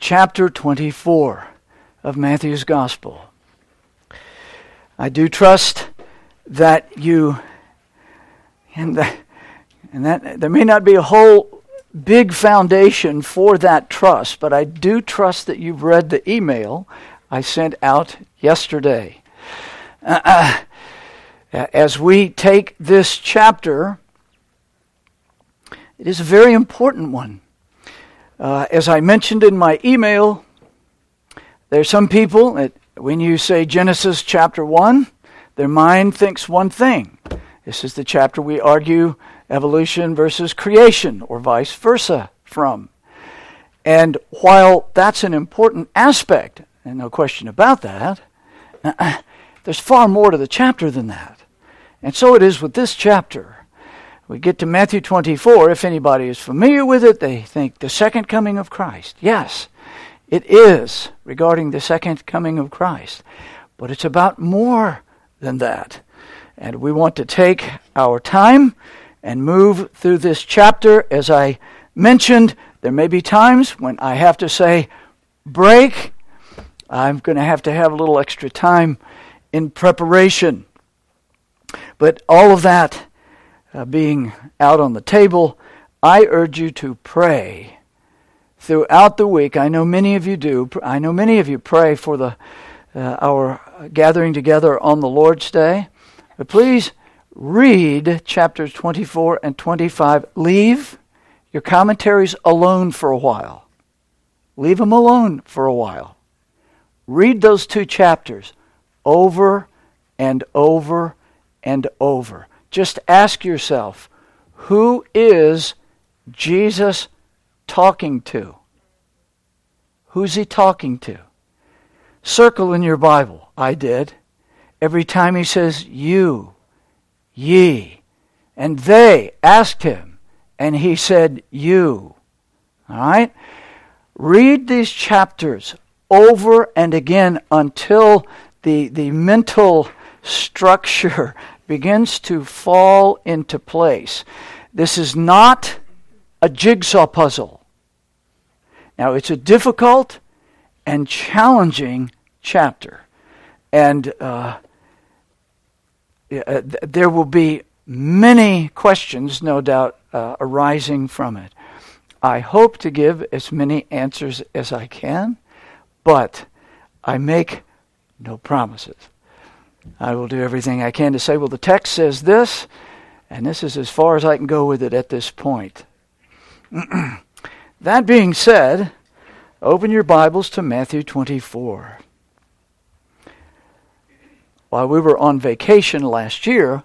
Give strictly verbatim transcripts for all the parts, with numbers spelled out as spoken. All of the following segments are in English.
chapter twenty-four of Matthew's Gospel. I do trust that you, and that, and that there may not be a whole big foundation for that trust, but I do trust that you've read the email I sent out yesterday. Uh, as we take this chapter, it is a very important one. Uh, as I mentioned in my email, there are some people that when you say Genesis chapter one, their mind thinks one thing. This is the chapter we argue evolution versus creation, or vice versa from. And while that's an important aspect, and no question about that, uh, there's far more to the chapter than that. And so it is with this chapter. We get to Matthew twenty-four. If anybody is familiar with it, they think the second coming of Christ. Yes, it is regarding the second coming of Christ. But it's about more than that. And we want to take our time and move through this chapter. As I mentioned, there may be times when I have to say, break. I'm going to have to have a little extra time in preparation. But all of that uh, being out on the table, I urge you to pray throughout the week. I know many of you do. I know many of you pray for the uh, our gathering together on the Lord's Day. But please read chapters twenty-four and twenty-five. Leave your commentaries alone for a while. Leave them alone for a while. Read those two chapters over and over and over. Just ask yourself, who is Jesus talking to? Who's he talking to? Circle in your Bible. I did. Every time he says you, ye, and they asked him, and he said you. All right? Read these chapters over and again until the, the mental structure begins to fall into place. This is not a jigsaw puzzle. Now, it's a difficult and challenging chapter. And uh, uh, there will be many questions, no doubt, uh, arising from it. I hope to give as many answers as I can, but I make no promises. I will do everything I can to say, well, the text says this, and this is as far as I can go with it at this point. That being said, open your Bibles to Matthew twenty-four. While we were on vacation last year,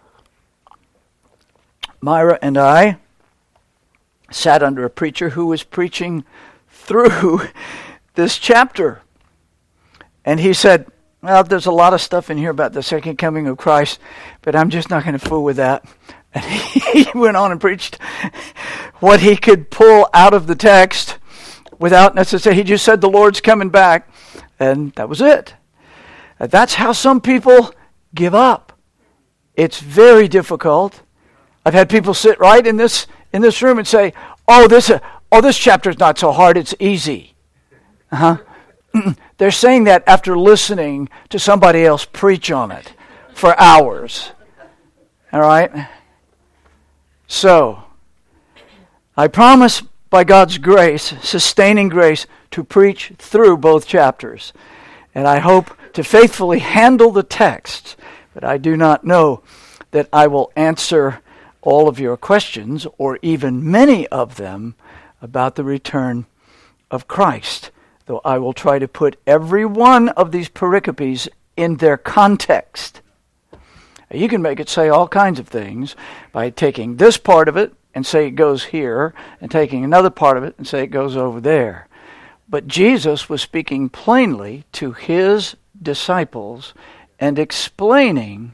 Myra and I sat under a preacher who was preaching through this chapter. And he said, well, there's a lot of stuff in here about the second coming of Christ, but I'm just not going to fool with that. And he went on and preached what he could pull out of the text without necessarily, he just said the Lord's coming back, and that was it. That's how some people give up. It's very difficult. I've had people sit right in this in this room and say, "Oh, this uh, oh this chapter's not so hard; it's easy." Uh huh. They're saying that after listening to somebody else preach on it for hours. All right? So, I promise by God's grace, sustaining grace, to preach through both chapters. And I hope to faithfully handle the text, but I do not know that I will answer all of your questions, or even many of them, about the return of Christ. Though I will try to put every one of these pericopes in their context. You can make it say all kinds of things by taking this part of it and say it goes here, and taking another part of it and say it goes over there. But Jesus was speaking plainly to his disciples and explaining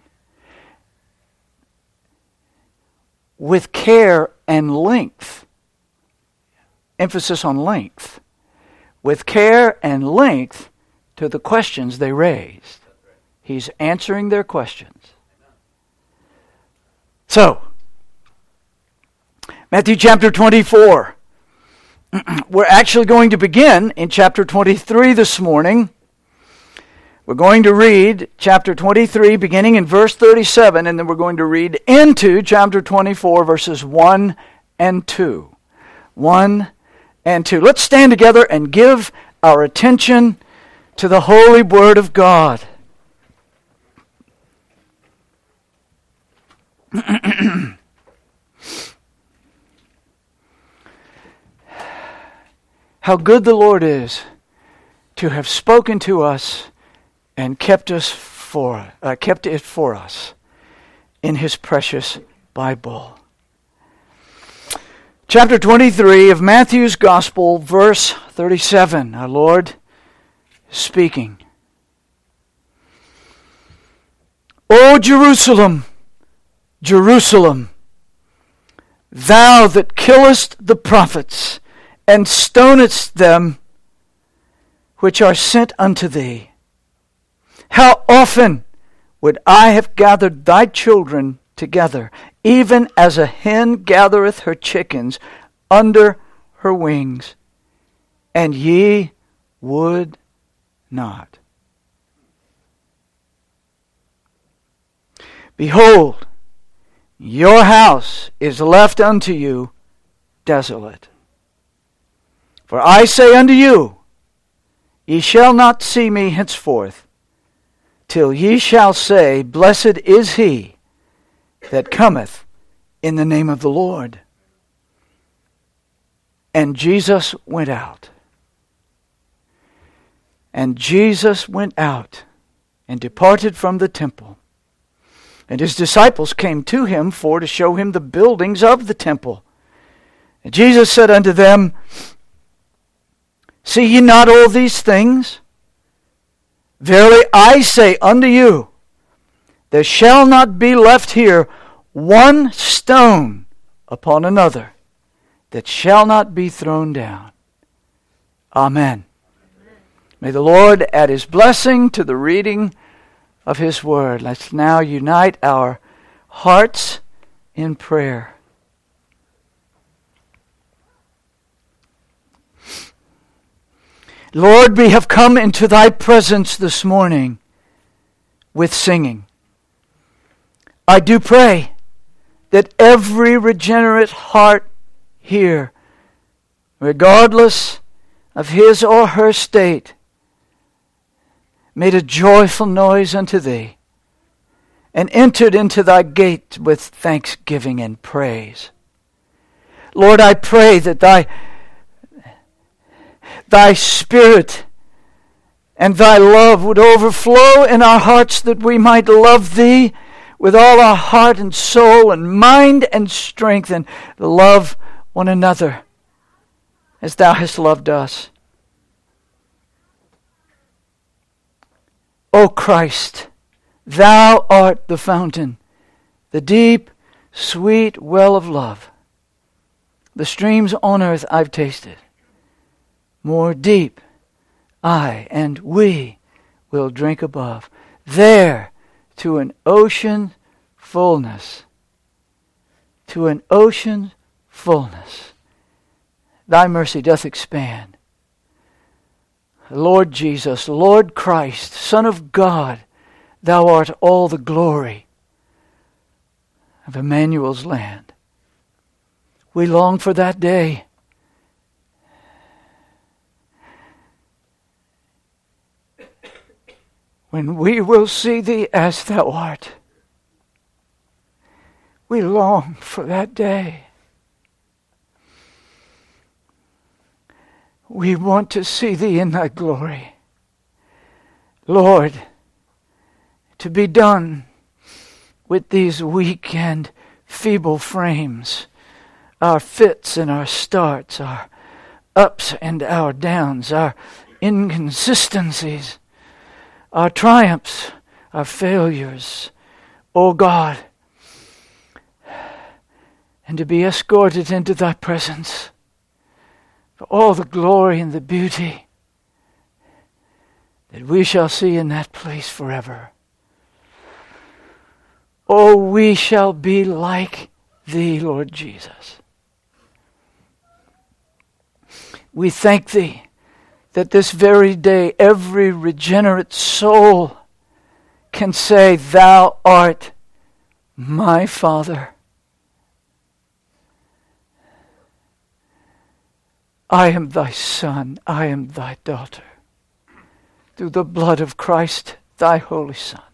with care and length, emphasis on length, with care and length to the questions they raised. He's answering their questions. So, Matthew chapter twenty-four. We're actually going to begin in chapter twenty-three this morning. We're going to read chapter twenty-three, beginning in verse thirty-seven, and then we're going to read into chapter twenty-four, verses one and two. one and two. Let's stand together and give our attention to the holy word of God. How good the Lord is to have spoken to us and kept us for uh, kept it for us in His precious Bible. Chapter twenty-three of Matthew's Gospel, verse thirty-seven. Our Lord is speaking. O Jerusalem, Jerusalem, thou that killest the prophets and stonest them which are sent unto thee, how often would I have gathered thy children together, even as a hen gathereth her chickens under her wings, and ye would not. Behold, your house is left unto you desolate. For I say unto you, ye shall not see me henceforth, till ye shall say, Blessed is he that cometh in the name of the Lord. And Jesus went out. And Jesus went out and departed from the temple. And his disciples came to him for to show him the buildings of the temple. And Jesus said unto them, See ye not all these things? Verily I say unto you, there shall not be left here one stone upon another that shall not be thrown down. Amen. Amen. May the Lord add His blessing to the reading of His Word. Let's now unite our hearts in prayer. Lord, we have come into Thy presence this morning with singing. I do pray that every regenerate heart here, regardless of his or her state, made a joyful noise unto Thee, and entered into Thy gate with thanksgiving and praise. Lord, I pray that Thy Thy Spirit and Thy love would overflow in our hearts, that we might love Thee with all our heart and soul and mind and strength, and love one another as Thou hast loved us. O Christ, Thou art the fountain, the deep, sweet well of love. The streams on earth I've tasted. More deep, I and we will drink above. There, to an ocean fullness, to an ocean fullness, Thy mercy doth expand. Lord Jesus, Lord Christ, Son of God, Thou art all the glory of Emmanuel's land. We long for that day when we will see Thee as Thou art. We long for that day. We want to see Thee in Thy glory. Lord, to be done with these weak and feeble frames, our fits and our starts, our ups and our downs, our inconsistencies, our triumphs, our failures, O God, and to be escorted into Thy presence for all the glory and the beauty that we shall see in that place forever. Oh, we shall be like Thee, Lord Jesus. We thank Thee that this very day every regenerate soul can say, Thou art my Father. I am Thy Son, I am Thy daughter. Through the blood of Christ, Thy Holy Son.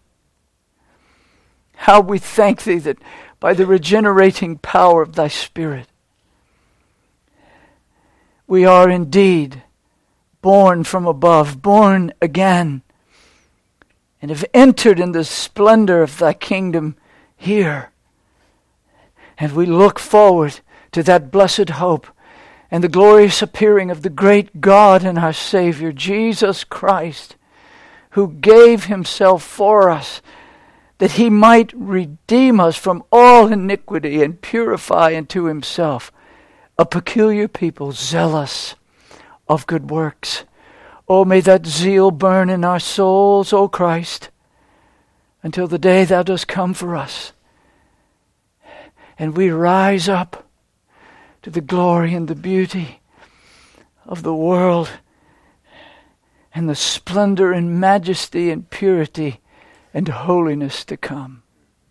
How we thank Thee that by the regenerating power of Thy Spirit, we are indeed born from above, born again, and have entered in the splendor of Thy kingdom here. And we look forward to that blessed hope and the glorious appearing of the great God and our Savior, Jesus Christ, who gave Himself for us, that He might redeem us from all iniquity and purify unto Himself a peculiar people, zealous of good works. Oh, may that zeal burn in our souls, O Christ, until the day Thou dost come for us, and we rise up to the glory and the beauty of the world and the splendor and majesty and purity and holiness to come.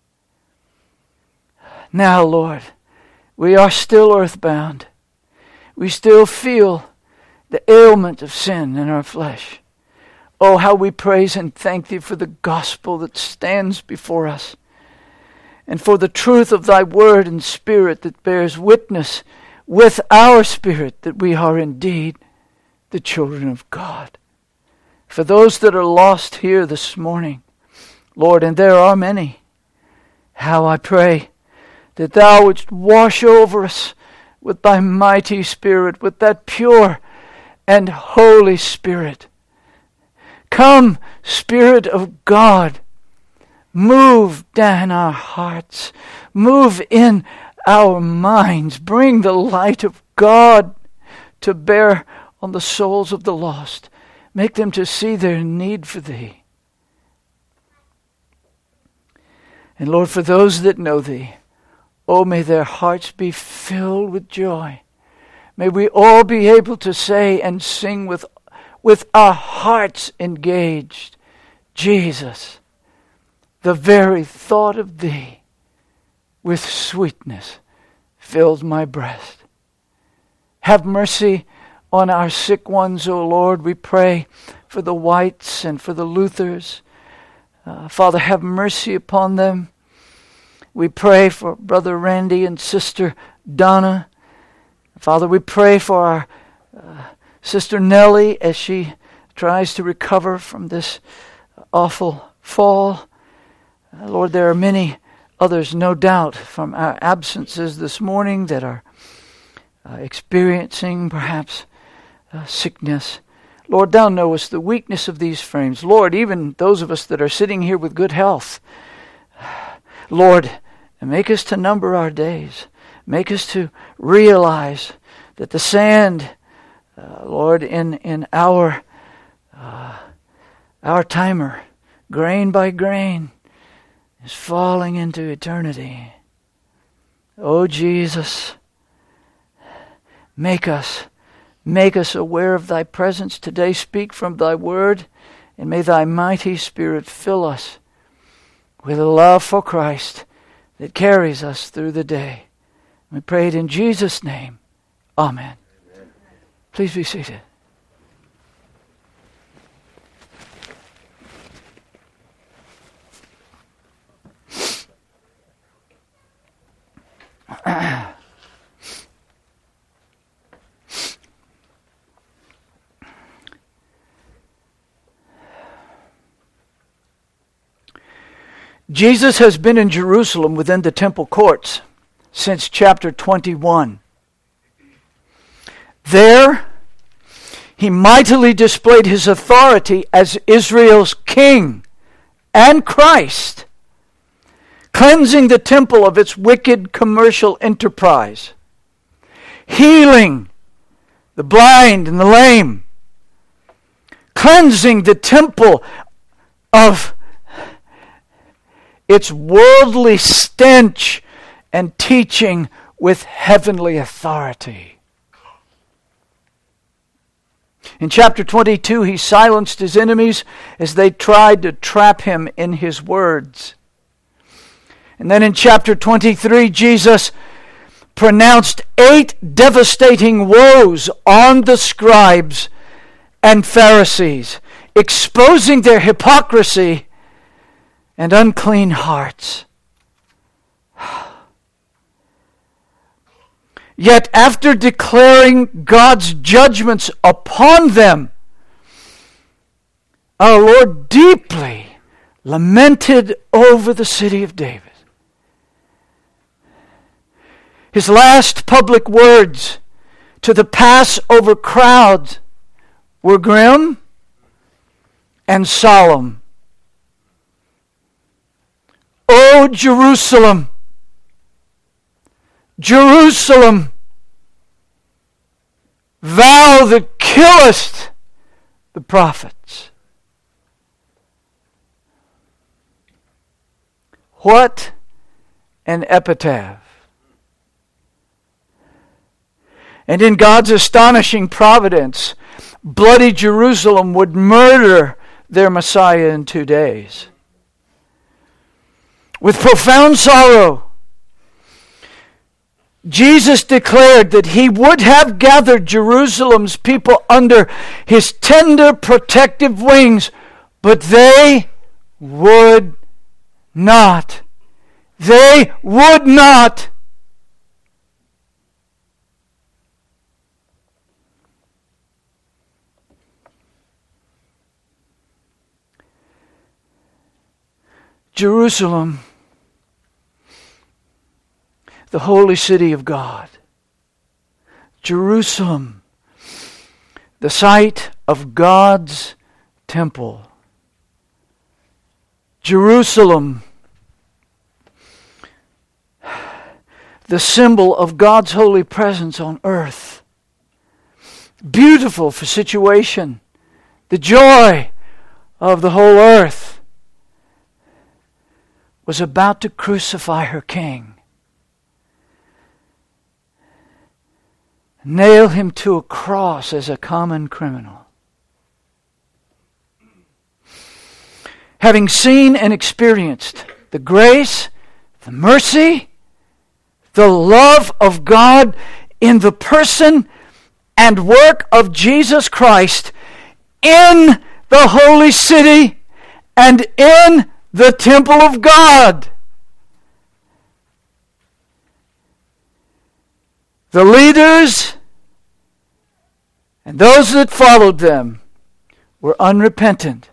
Now, Lord, we are still earthbound. We still feel the ailment of sin in our flesh. Oh, how we praise and thank Thee for the gospel that stands before us, and for the truth of Thy word and spirit that bears witness with our spirit that we are indeed the children of God. For those that are lost here this morning, Lord, and there are many, how I pray that Thou wouldst wash over us with Thy mighty Spirit, with that pure and Holy Spirit. Come, Spirit of God, move down our hearts, move in our minds, bring the light of God to bear on the souls of the lost. Make them to see their need for Thee. And Lord, for those that know Thee, oh, may their hearts be filled with joy. May we all be able to say and sing with, with our hearts engaged, Jesus, the very thought of Thee with sweetness fills my breast. Have mercy on our sick ones, O Lord. We pray for the Whites and for the Luthers. Uh, Father, have mercy upon them. We pray for Brother Randy and Sister Donna. Father, we pray for our uh, Sister Nellie as she tries to recover from this awful fall. Uh, Lord, there are many others, no doubt, from our absences this morning that are uh, experiencing perhaps uh, sickness. Lord, Thou knowest the weakness of these frames. Lord, even those of us that are sitting here with good health, Lord, make us to number our days. Make us to realize that the sand, uh, Lord, in, in our, uh, our timer, grain by grain, is falling into eternity. Oh, Jesus, make us, make us aware of Thy presence today. Speak from Thy word, and may Thy mighty Spirit fill us with a love for Christ that carries us through the day. We pray it in Jesus' name. Amen. Amen. Please be seated. Jesus has been in Jerusalem within the temple courts since chapter twenty-one. There, He mightily displayed His authority as Israel's king and Christ, cleansing the temple of its wicked commercial enterprise, healing the blind and the lame, cleansing the temple of its worldly stench, and teaching with heavenly authority. In chapter twenty-two, he silenced his enemies as they tried to trap him in his words. And then in chapter twenty-three, Jesus pronounced eight devastating woes on the scribes and Pharisees, exposing their hypocrisy and unclean hearts. Yet after declaring God's judgments upon them, our Lord deeply lamented over the city of David. His last public words to the Passover crowd were grim and solemn. O Jerusalem, Jerusalem, thou that killest the prophets. What an epitaph. And in God's astonishing providence, bloody Jerusalem would murder their Messiah in two days. With profound sorrow, Jesus declared that he would have gathered Jerusalem's people under his tender protective wings, but they would not. They would not. Jerusalem, the holy city of God. Jerusalem, the site of God's temple. Jerusalem, the symbol of God's holy presence on earth. Beautiful for situation, the joy of the whole earth, was about to crucify her king. Nail him to a cross as a common criminal. Having seen and experienced the grace, the mercy, the love of God in the person and work of Jesus Christ in the holy city and in the temple of God. The leaders and those that followed them were unrepentant,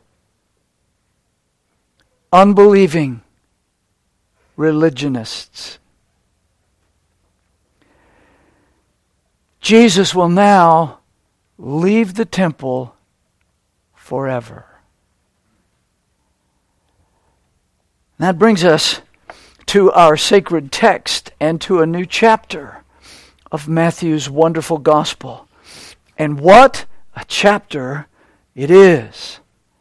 unbelieving religionists. Jesus will now leave the temple forever. And that brings us to our sacred text and to a new chapter of Matthew's wonderful gospel. And what a chapter it is.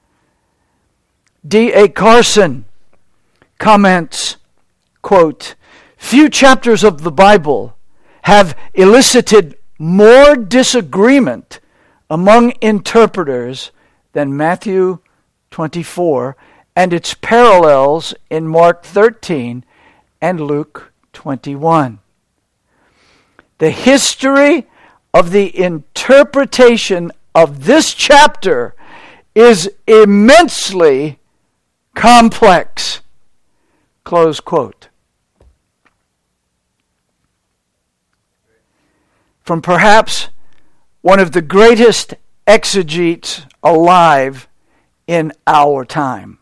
D A Carson comments, quote, "Few chapters of the Bible have elicited more disagreement among interpreters than Matthew twenty-four and its parallels in Mark thirteen and Luke twenty-one. The history of the interpretation of this chapter is immensely complex." Close quote. From perhaps one of the greatest exegetes alive in our time.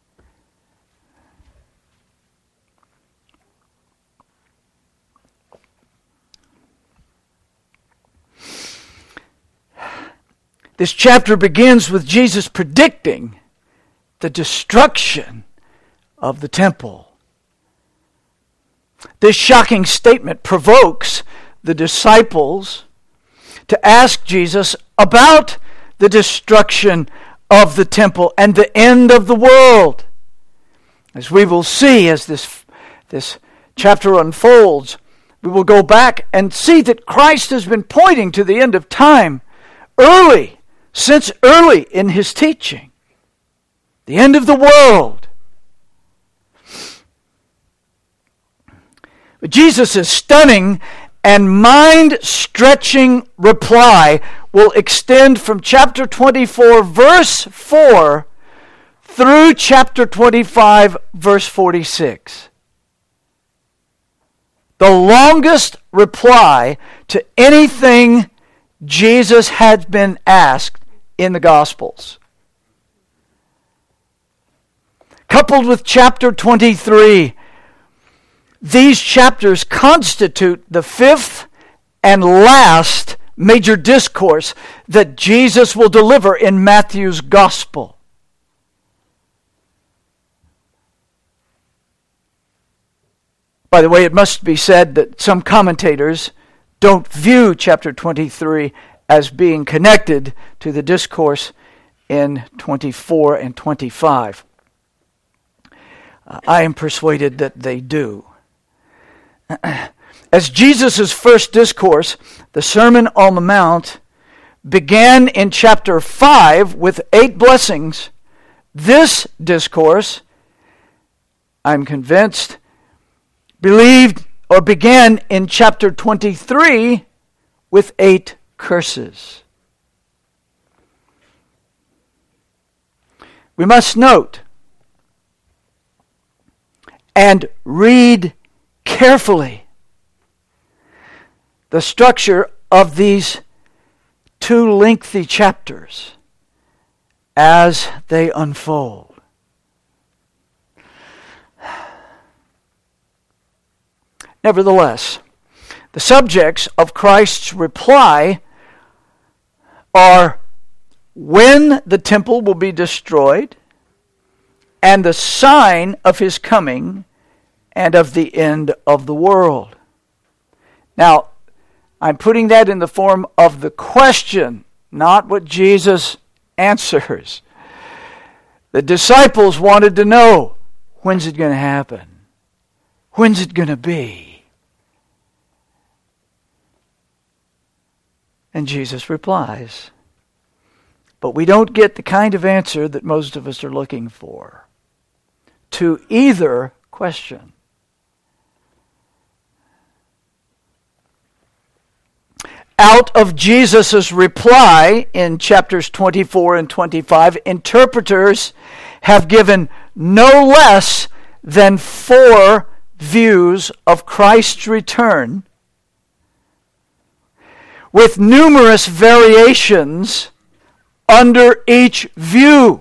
This chapter begins with Jesus predicting the destruction of the temple. This shocking statement provokes the disciples to ask Jesus about the destruction of the temple and the end of the world. As we will see as this, this chapter unfolds, we will go back and see that Christ has been pointing to the end of time early, since early in his teaching. The end of the world. But Jesus' stunning and mind-stretching reply will extend from chapter twenty-four, verse four, through chapter twenty-five, verse forty-six. The longest reply to anything Jesus had been asked in the Gospels. Coupled with chapter twenty-three, these chapters constitute the fifth and last major discourse that Jesus will deliver in Matthew's Gospel. By the way, it must be said that some commentators don't view chapter twenty-three as being connected to the discourse in twenty-four and twenty-five. Uh, I am persuaded that they do. As Jesus' first discourse, the Sermon on the Mount, began in chapter five with eight blessings, this discourse, I'm convinced, believed or began in chapter twenty-three with eight curses. We must note and read carefully the structure of these two lengthy chapters as they unfold. Nevertheless, the subjects of Christ's reply are when the temple will be destroyed and the sign of his coming and of the end of the world. Now, I'm putting that in the form of the question, not what Jesus answers. The disciples wanted to know, when's it going to happen? When's it going to be? And Jesus replies. But we don't get the kind of answer that most of us are looking for to either question. Out of Jesus' reply in chapters twenty-four and twenty-five, interpreters have given no less than four views of Christ's return, with numerous variations under each view.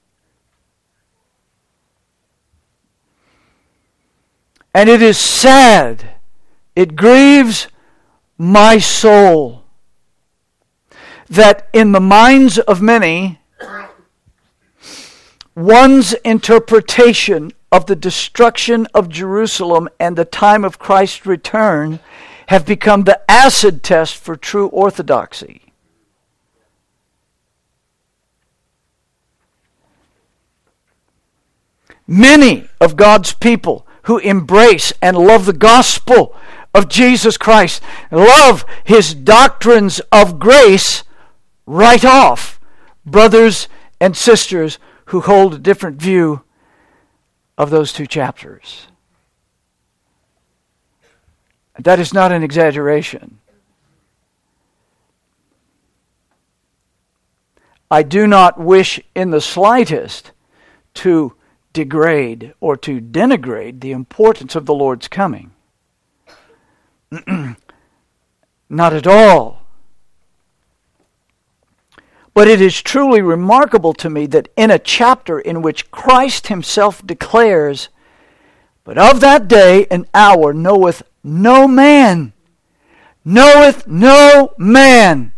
And it is sad, it grieves my soul, that in the minds of many, one's interpretation of the destruction of Jerusalem and the time of Christ's return have become the acid test for true orthodoxy. Many of God's people who embrace and love the gospel of Jesus Christ, love his doctrines of grace, right off brothers and sisters who hold a different view of those two chapters. That is not an exaggeration. I do not wish in the slightest to degrade or to denigrate the importance of the Lord's coming. Not at all. But it is truly remarkable to me that in a chapter in which Christ himself declares, "But of that day and hour knoweth no man, knoweth no man,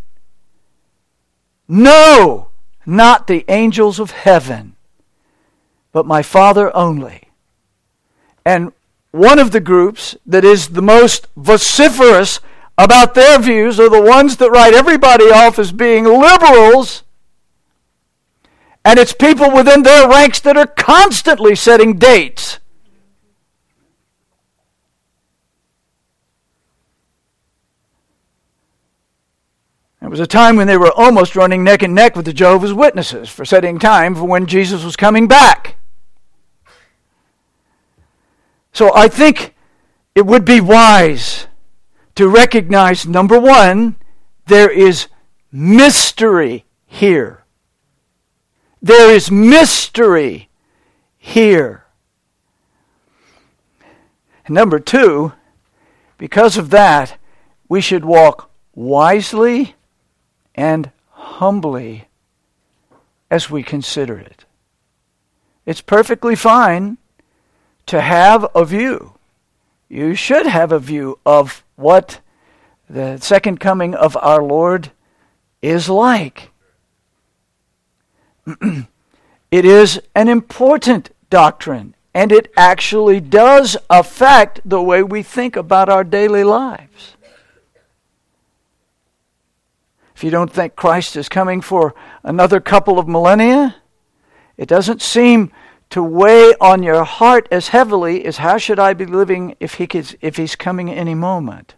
no, not the angels of heaven, but my Father only." And one of the groups that is the most vociferous about their views are the ones that write everybody off as being liberals. And it's people within their ranks that are constantly setting dates. And was a time when they were almost running neck and neck with the Jehovah's Witnesses for setting time for when Jesus was coming back. So I think it would be wise to recognize, number one, there is mystery here. There is mystery here. And number two, because of that, we should walk wisely and humbly as we consider it. It's perfectly fine to have a view. You should have a view of what the second coming of our Lord is like. It is an important doctrine, and it actually does affect the way we think about our daily lives. If you don't think Christ is coming for another couple of millennia, it doesn't seem to weigh on your heart as heavily as how should I be living if he could, if he's coming any moment.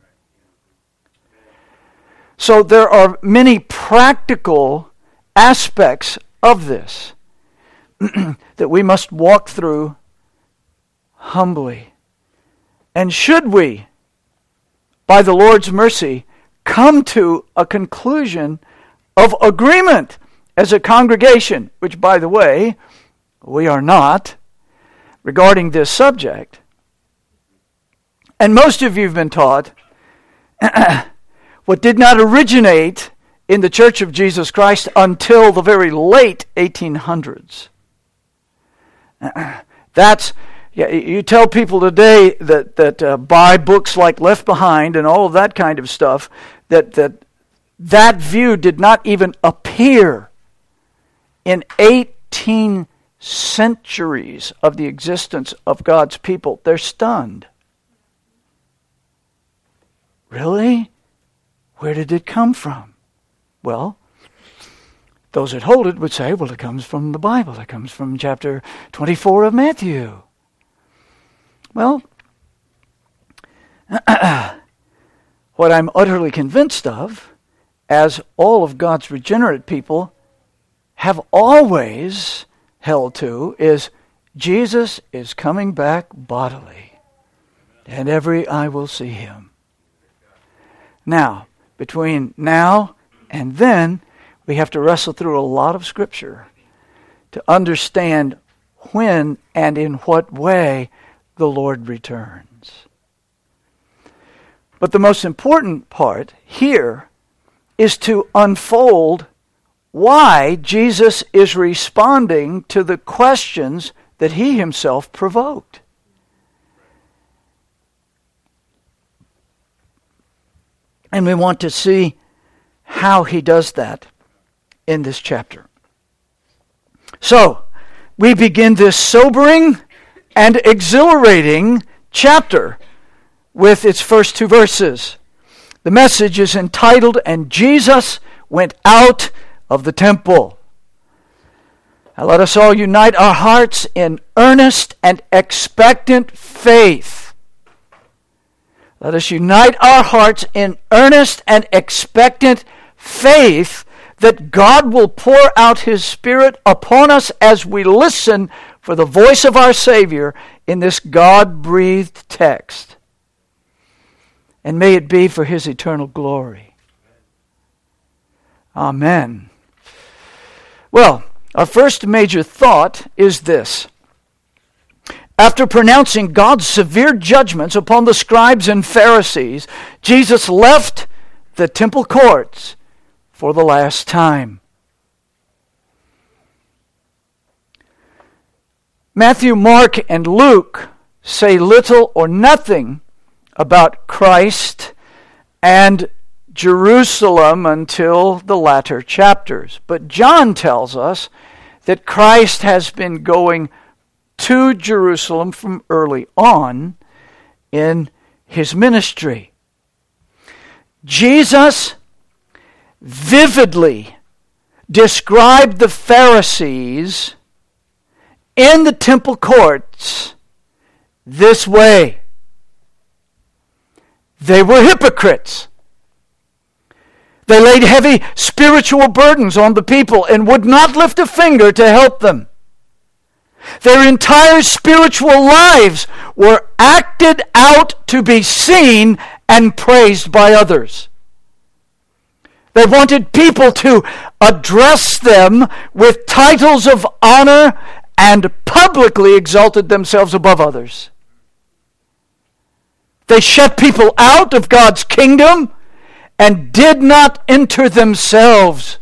So there are many practical aspects of this that we must walk through humbly. And should we, by the Lord's mercy, come to a conclusion of agreement as a congregation, which, by the way, we are not, regarding this subject. And most of you have been taught what did not originate in the Church of Jesus Christ until the very late eighteen hundreds. That's, yeah, you tell people today that, that uh, buy books like Left Behind and all of that kind of stuff, that that, that view did not even appear in eighteen centuries of the existence of God's people. They're stunned. Really? Where did it come from? Well, those that hold it would say, well, it comes from the Bible. It comes from chapter twenty-four of Matthew. Well, what I'm utterly convinced of, as all of God's regenerate people have always held to, is Jesus is coming back bodily, and every eye will see him. Now, between now and then, we have to wrestle through a lot of Scripture to understand when and in what way the Lord returns. But the most important part here is to unfold why Jesus is responding to the questions that he himself provoked. And we want to see how he does that in this chapter. So, we begin this sobering and exhilarating chapter with its first two verses. The message is entitled, "And Jesus Went Out of the Temple." Now let us all unite our hearts in earnest and expectant faith. Let us unite our hearts in earnest and expectant faith that God will pour out his Spirit upon us as we listen for the voice of our Savior in this God-breathed text. And may it be for his eternal glory. Amen. Well, our first major thought is this. After pronouncing God's severe judgments upon the scribes and Pharisees, Jesus left the temple courts for the last time. Matthew, Mark, and Luke say little or nothing about Christ and Jerusalem until the latter chapters. But John tells us that Christ has been going to Jerusalem from early on in his ministry. Jesus vividly described the Pharisees in the temple courts this way. They were hypocrites. They laid heavy spiritual burdens on the people and would not lift a finger to help them. Their entire spiritual lives were acted out to be seen and praised by others. They wanted people to address them with titles of honor and publicly exalted themselves above others. They shut people out of God's kingdom and did not enter themselves.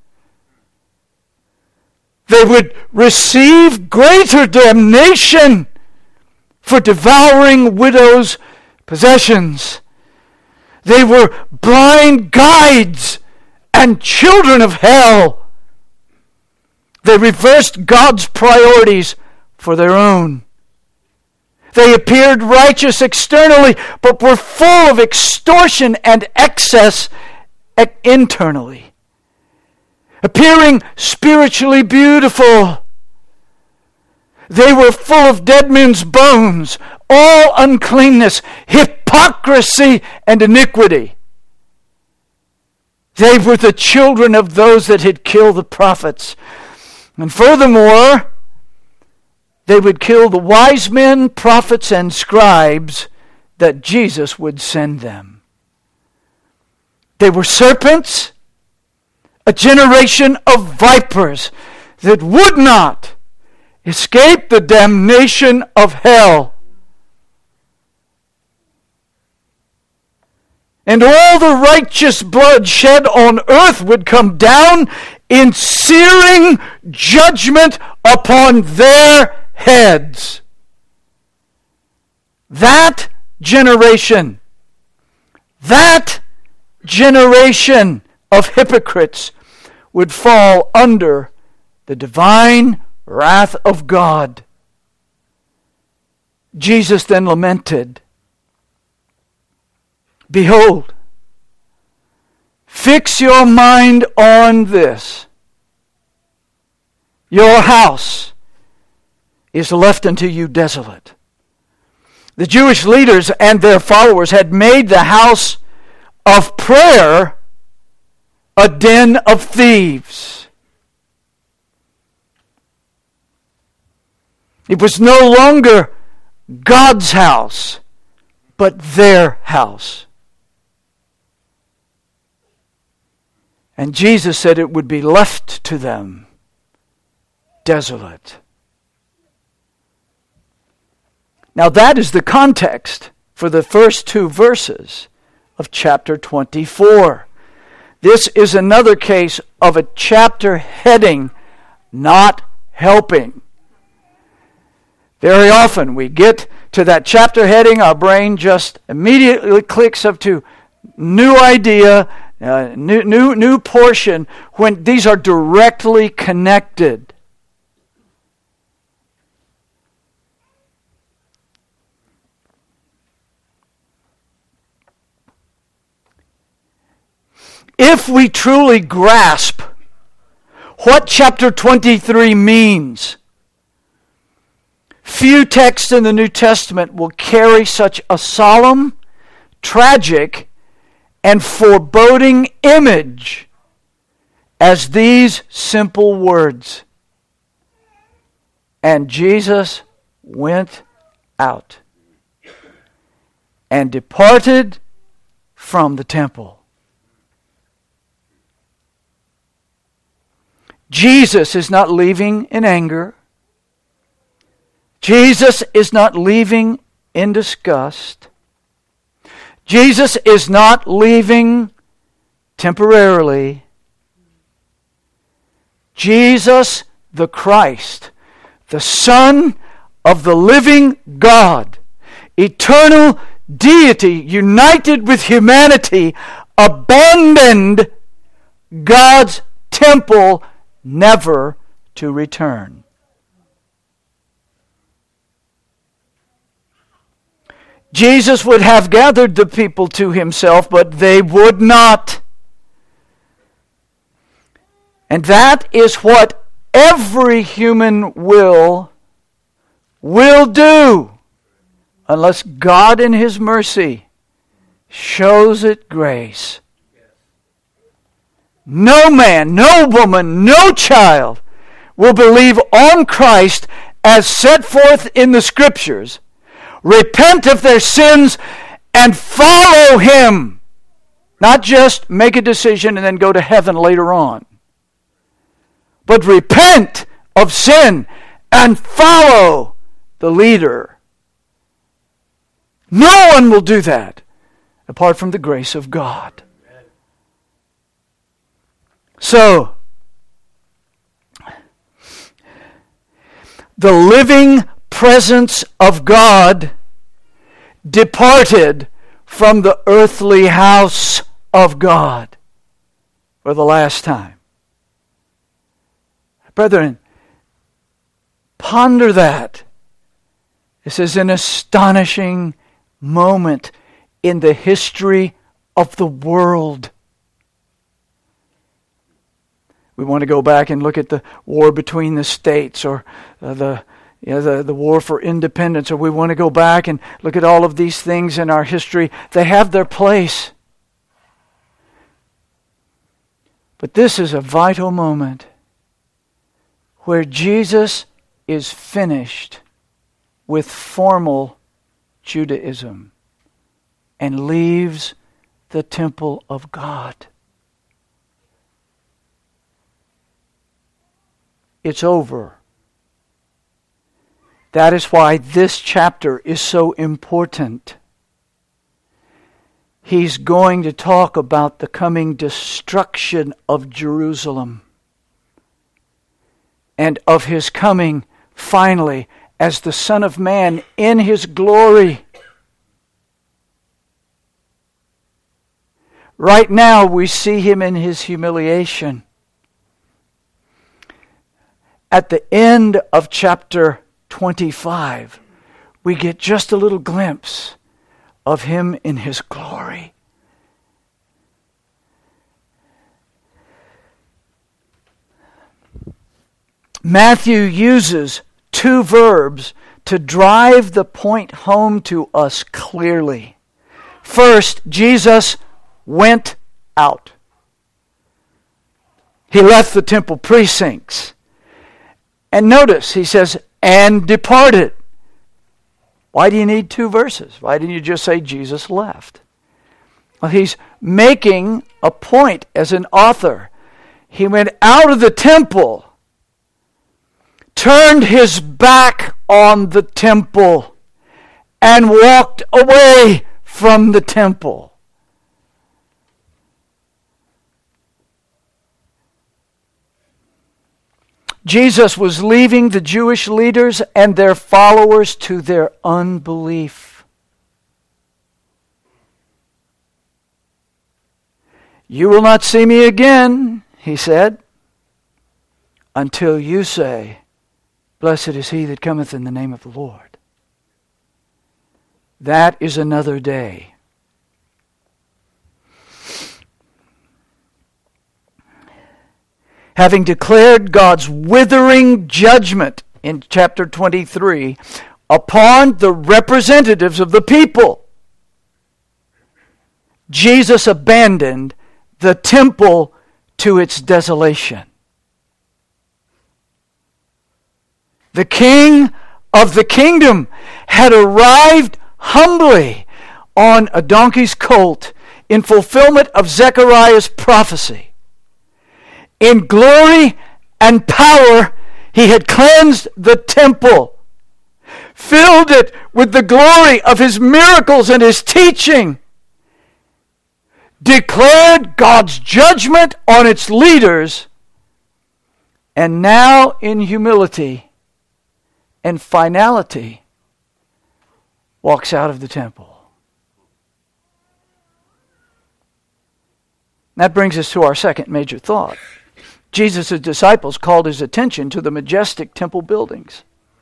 They would receive greater damnation for devouring widows' possessions. They were blind guides and children of hell. They reversed God's priorities for their own. They appeared righteous externally, but were full of extortion and excess internally. Appearing spiritually beautiful, they were full of dead men's bones, all uncleanness, hypocrisy, and iniquity. They were the children of those that had killed the prophets. And furthermore, they would kill the wise men, prophets, and scribes that Jesus would send them. They were serpents, a generation of vipers that would not escape the damnation of hell. And all the righteous blood shed on earth would come down in searing judgment upon their heads. That generation, that generation of hypocrites would fall under the divine wrath of God. Jesus then lamented, "Behold, fix your mind on this. Your house is left unto you desolate." The Jewish leaders and their followers had made the house of prayer a den of thieves. It was no longer God's house, but their house. And Jesus said it would be left to them desolate. Now that is the context for the first two verses of chapter twenty-four. This is another case of a chapter heading not helping. Very often we get to that chapter heading, our brain just immediately clicks up to new idea, uh, new, new, new portion, when these are directly connected. If we truly grasp what chapter twenty-three means, few texts in the New Testament will carry such a solemn, tragic, and foreboding image as these simple words. And Jesus went out and departed from the temple. Jesus is not leaving in anger. Jesus is not leaving in disgust. Jesus is not leaving temporarily. Jesus the Christ, the Son of the living God, eternal deity united with humanity, abandoned God's temple never to return. Jesus would have gathered the people to himself, but they would not. And that is what every human will will do, unless God in his mercy shows it grace. no man, no woman, no child will believe on Christ as set forth in the Scriptures, repent of their sins, and follow Him. Not just make a decision and then go to heaven later on. But repent of sin and follow the leader. No one will do that apart from the grace of God. So, the living presence of God departed from the earthly house of God for the last time. Brethren, ponder that. This is an astonishing moment in the history of the world. We want to go back and look at the war between the states, or uh, the, you know, the the war for independence, or we want to go back and look at all of these things in our history. They have their place. But this is a vital moment where Jesus is finished with formal Judaism and leaves the temple of God. It's over. That is why this chapter is so important. He's going to talk about the coming destruction of Jerusalem and of His coming finally as the Son of Man in His glory. Right now we see Him in His humiliation. At the end of chapter twenty-five, we get just a little glimpse of Him in His glory. Matthew uses two verbs to drive the point home to us clearly. First, Jesus went out. He left the temple precincts. And notice, he says, and departed. Why do you need two verses? Why didn't you just say Jesus left? Well, he's making a point as an author. He went out of the temple, turned his back on the temple, and walked away from the temple. Jesus was leaving the Jewish leaders and their followers to their unbelief. You will not see me again, he said, until you say, blessed is he that cometh in the name of the Lord. That is another day. Having declared God's withering judgment in chapter twenty-three upon the representatives of the people, Jesus abandoned the temple to its desolation. The king of the kingdom had arrived humbly on a donkey's colt in fulfillment of Zechariah's prophecy. In glory and power, he had cleansed the temple, filled it with the glory of his miracles and his teaching, declared God's judgment on its leaders, and now in humility and finality walks out of the temple. That brings us to our second major thought. Jesus' disciples called his attention to the majestic temple buildings.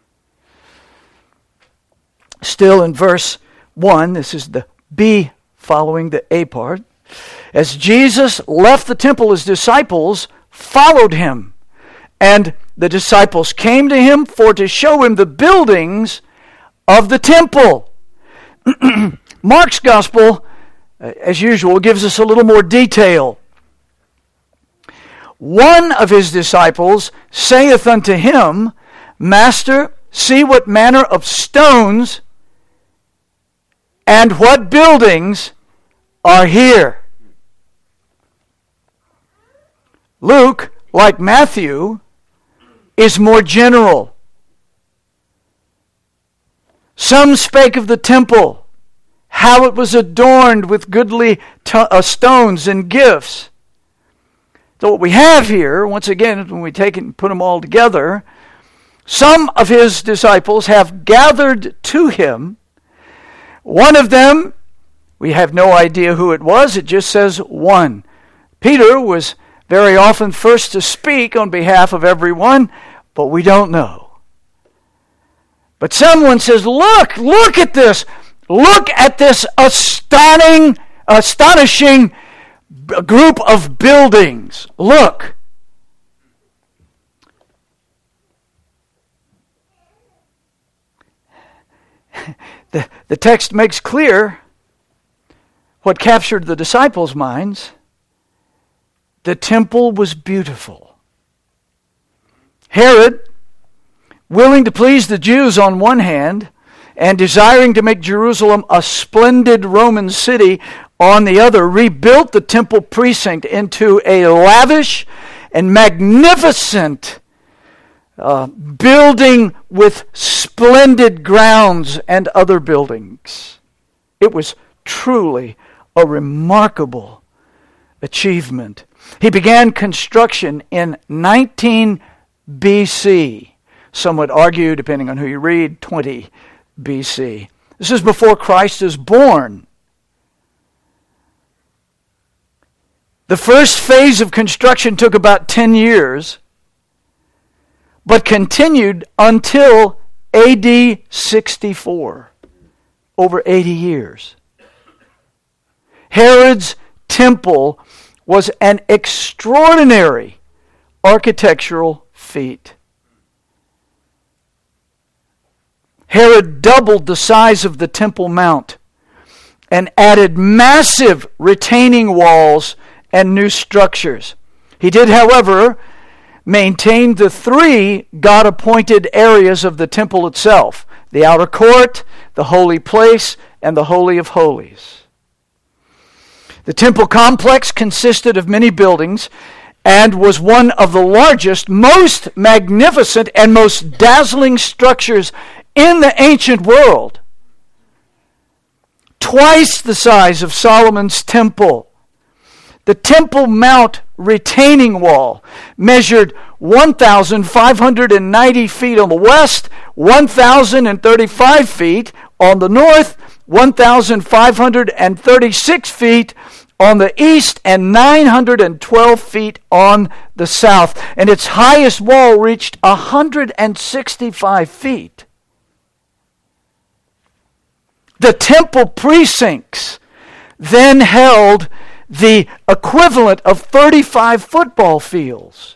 Still in verse one, this is the B following the A part. As Jesus left the temple, his disciples followed him. And the disciples came to him for to show him the buildings of the temple. Mark's gospel, as usual, gives us a little more detail. one of his disciples saith unto him, Master, see what manner of stones and what buildings are here. Luke, like Matthew, is more general. Some spake of the temple, how it was adorned with goodly t- uh, stones and gifts. So what we have here, once again, when we take it and put them all together, some of his disciples have gathered to him. One of them, we have no idea who it was, it just says one. Peter was very often first to speak on behalf of everyone, but we don't know. But someone says, look, look at this. Look at this astonishing, astonishing group of buildings. Look. The, the text makes clear what captured the disciples' minds. The temple was beautiful. Herod, willing to please the Jews on one hand, and desiring to make Jerusalem a splendid Roman city on the other, rebuilt the temple precinct into a lavish and magnificent uh, building with splendid grounds and other buildings. It was truly a remarkable achievement. He began construction in nineteen B C. Some would argue, depending on who you read, twenty B C. This is before Christ is born. The first phase of construction took about ten years, but continued until A D sixty-four, over eighty years. Herod's temple was an extraordinary architectural feat. Herod doubled the size of the Temple Mount and added massive retaining walls and new structures. He did, however, maintain the three God-appointed areas of the temple itself: the outer court, the holy place, and the Holy of Holies. The temple complex consisted of many buildings and was one of the largest, most magnificent, and most dazzling structures in the ancient world. Twice the size of Solomon's temple. The Temple Mount retaining wall measured one thousand five hundred ninety feet on the west, one thousand thirty-five feet on the north, one thousand five hundred thirty-six feet on the east, and nine hundred twelve feet on the south. And its highest wall reached one hundred sixty-five feet. The temple precincts then held the equivalent of thirty-five football fields.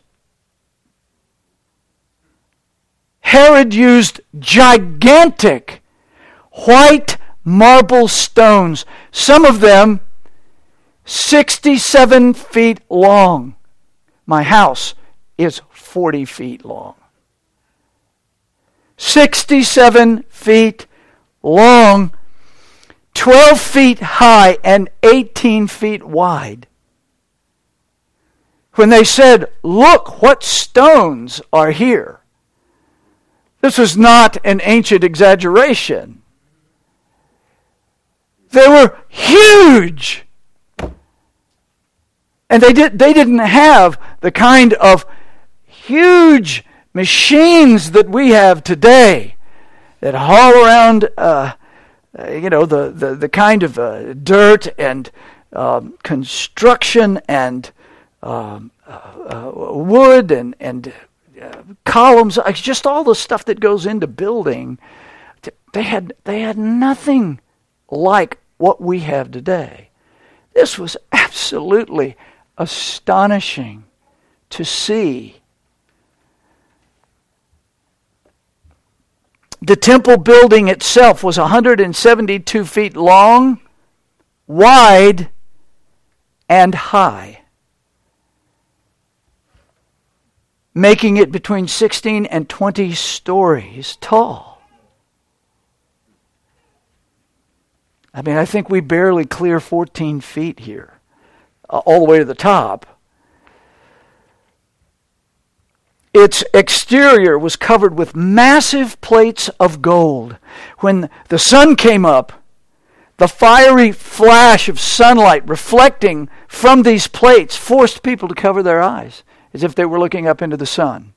Herod used gigantic white marble stones, some of them sixty-seven feet long. My house is forty feet long. sixty-seven feet long, twelve feet high, and eighteen feet wide. When they said, "Look, what stones are here," this was not an ancient exaggeration. They were huge. And they did they didn't have the kind of huge machines that we have today that haul around uh, you know the, the, the kind of uh, dirt and um, construction and um, uh, uh, wood and, and uh, columns, just all the stuff that goes into building. They had they had nothing like what we have today. This was absolutely astonishing to see. The temple building itself was one hundred seventy-two feet long, wide, and high. making it between sixteen and twenty stories tall. I mean, I think we barely clear fourteen feet here, uh, all the way to the top. Its exterior was covered with massive plates of gold. When the sun came up, the fiery flash of sunlight reflecting from these plates forced people to cover their eyes, as if they were looking up into the sun.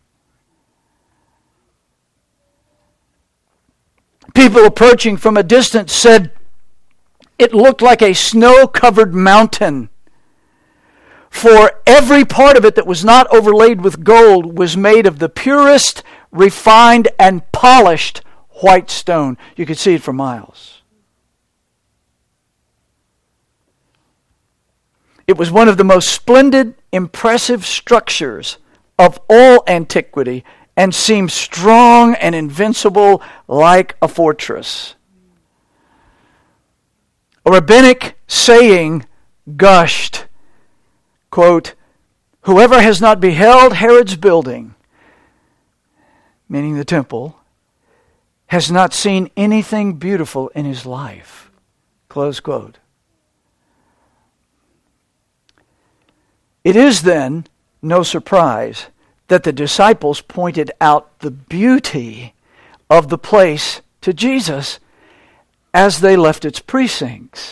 People approaching from a distance said it looked like a snow-covered mountain. For every part of it that was not overlaid with gold was made of the purest, refined, and polished white stone. You could see it for miles. It was one of the most splendid, impressive structures of all antiquity and seemed strong and invincible like a fortress. A rabbinic saying gushed, quote, "Whoever has not beheld Herod's building," meaning the temple, "has not seen anything beautiful in his life." Close quote. It is then no surprise that the disciples pointed out the beauty of the place to Jesus as they left its precincts.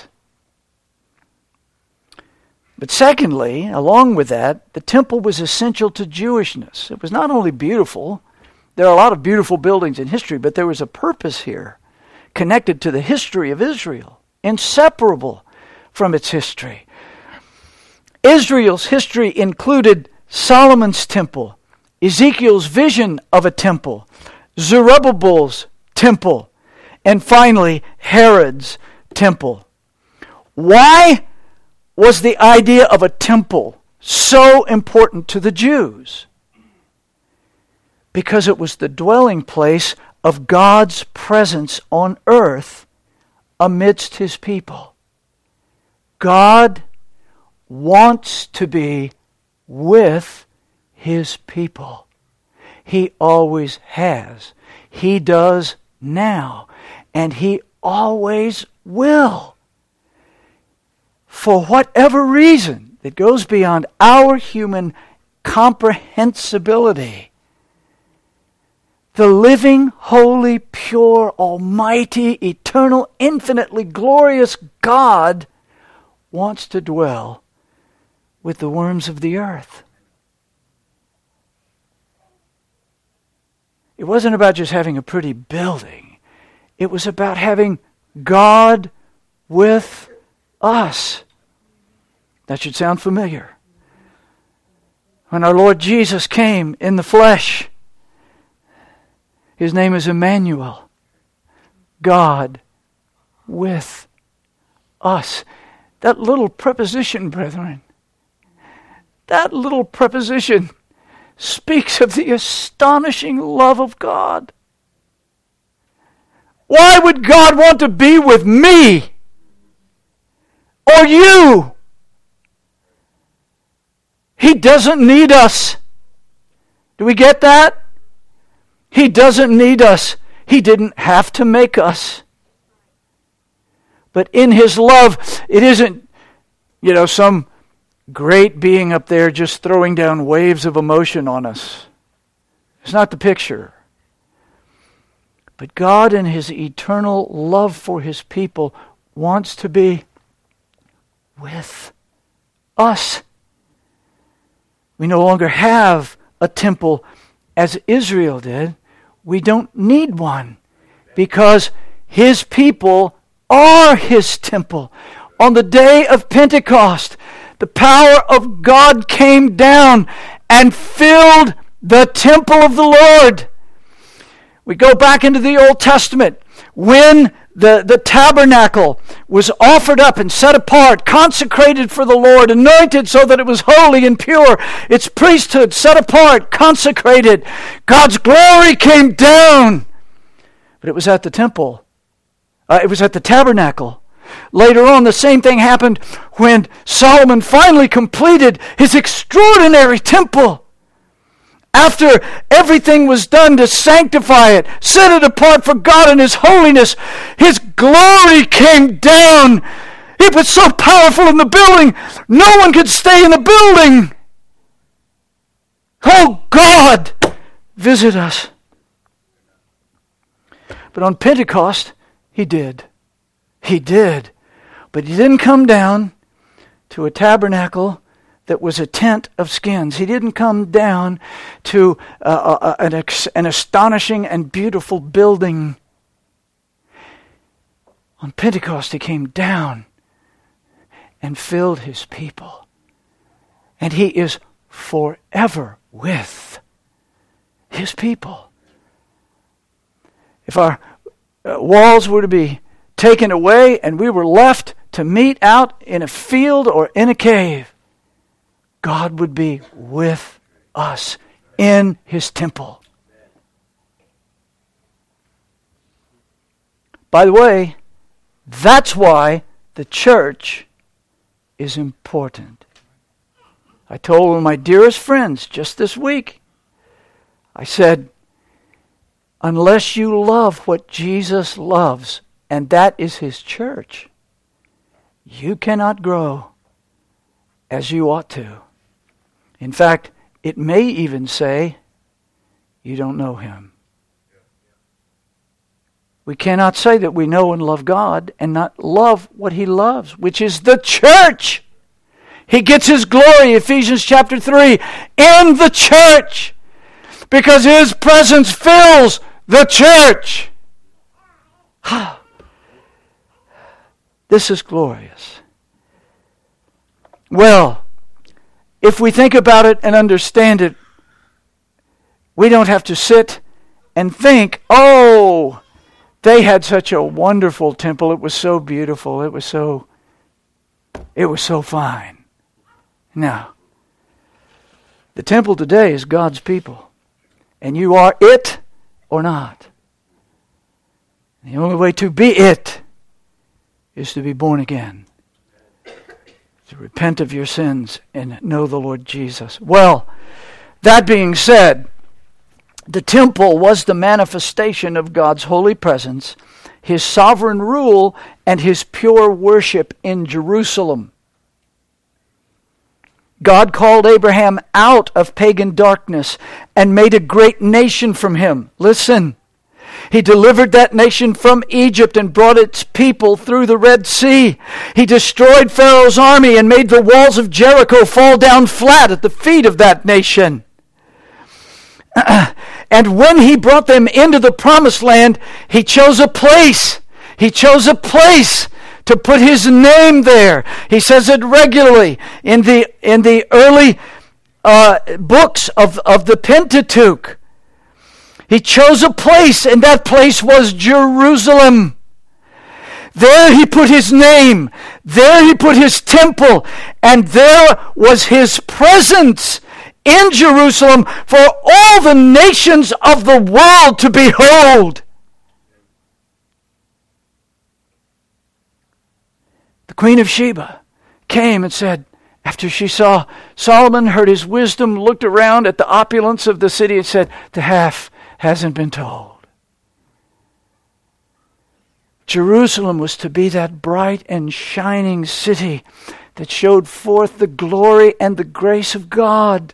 But secondly, along with that, the temple was essential to Jewishness. It was not only beautiful. There are a lot of beautiful buildings in history, but there was a purpose here connected to the history of Israel, inseparable from its history. Israel's history included Solomon's temple, Ezekiel's vision of a temple, Zerubbabel's temple, and finally Herod's temple. Why was the idea of a temple so important to the Jews? Because it was the dwelling place of God's presence on earth amidst His people. God wants to be with His people. He always has. He does now. And He always will. For whatever reason that goes beyond our human comprehensibility, the living, holy, pure, almighty, eternal, infinitely glorious God wants to dwell with the worms of the earth. It wasn't about just having a pretty building. It was about having God with us. That should sound familiar. When our Lord Jesus came in the flesh, His name is Emmanuel, God with us. That little preposition, brethren, that little preposition speaks of the astonishing love of God. Why would God want to be with me or you? He doesn't need us. Do we get that? He doesn't need us. He didn't have to make us. But in His love, it isn't, you know, some great being up there just throwing down waves of emotion on us. It's not the picture. But God in His eternal love for His people wants to be with us. We no longer have a temple as Israel did. We don't need one because His people are His temple. On the day of Pentecost, the power of God came down and filled the temple of the Lord. We go back into the Old Testament when the, the tabernacle was offered up and set apart, consecrated for the Lord, anointed so that it was holy and pure. Its priesthood set apart, consecrated. God's glory came down. But it was at the temple. Uh, it was at the tabernacle. Later on, the same thing happened when Solomon finally completed his extraordinary temple. after everything was done to sanctify it, set it apart for God and His holiness, His glory came down. It was so powerful in the building, no one could stay in the building. Oh God, visit us. But on Pentecost, He did. He did. But He didn't come down to a tabernacle that was a tent of skins. He didn't come down to uh, uh, an, ex- an astonishing and beautiful building. On Pentecost, He came down and filled His people. And He is forever with His people. If our uh, walls were to be taken away and we were left to meet out in a field or in a cave, God would be with us in His temple. By the way, that's why the church is important. I told one of my dearest friends just this week, I said, unless you love what Jesus loves, and that is His church, you cannot grow as you ought to. In fact, it may even say, you don't know Him. We cannot say that we know and love God and not love what He loves, which is the church. He gets His glory, Ephesians chapter three, in the church, because His presence fills the church. This is glorious. Well, if we think about it and understand it, we don't have to sit and think, oh, they had such a wonderful temple. It was so beautiful. It was so, it was so fine. No. The temple today is God's people. And you are it or not. The only way to be it is to be born again. To repent of your sins and know the Lord Jesus. Well, that being said, the temple was the manifestation of God's holy presence, His sovereign rule, and His pure worship in Jerusalem. God called Abraham out of pagan darkness and made a great nation from him. Listen. He delivered that nation from Egypt and brought its people through the Red Sea. He destroyed Pharaoh's army and made the walls of Jericho fall down flat at the feet of that nation. And when He brought them into the promised land, He chose a place. He chose a place to put His name there. He says it regularly in the in the early uh, books of, of the Pentateuch. He chose a place, and that place was Jerusalem. There He put His name. There He put His temple. And there was His presence in Jerusalem for all the nations of the world to behold. The Queen of Sheba came and said, after she saw Solomon, heard his wisdom, looked around at the opulence of the city and said, the half hasn't been told. Jerusalem was to be that bright and shining city that showed forth the glory and the grace of God.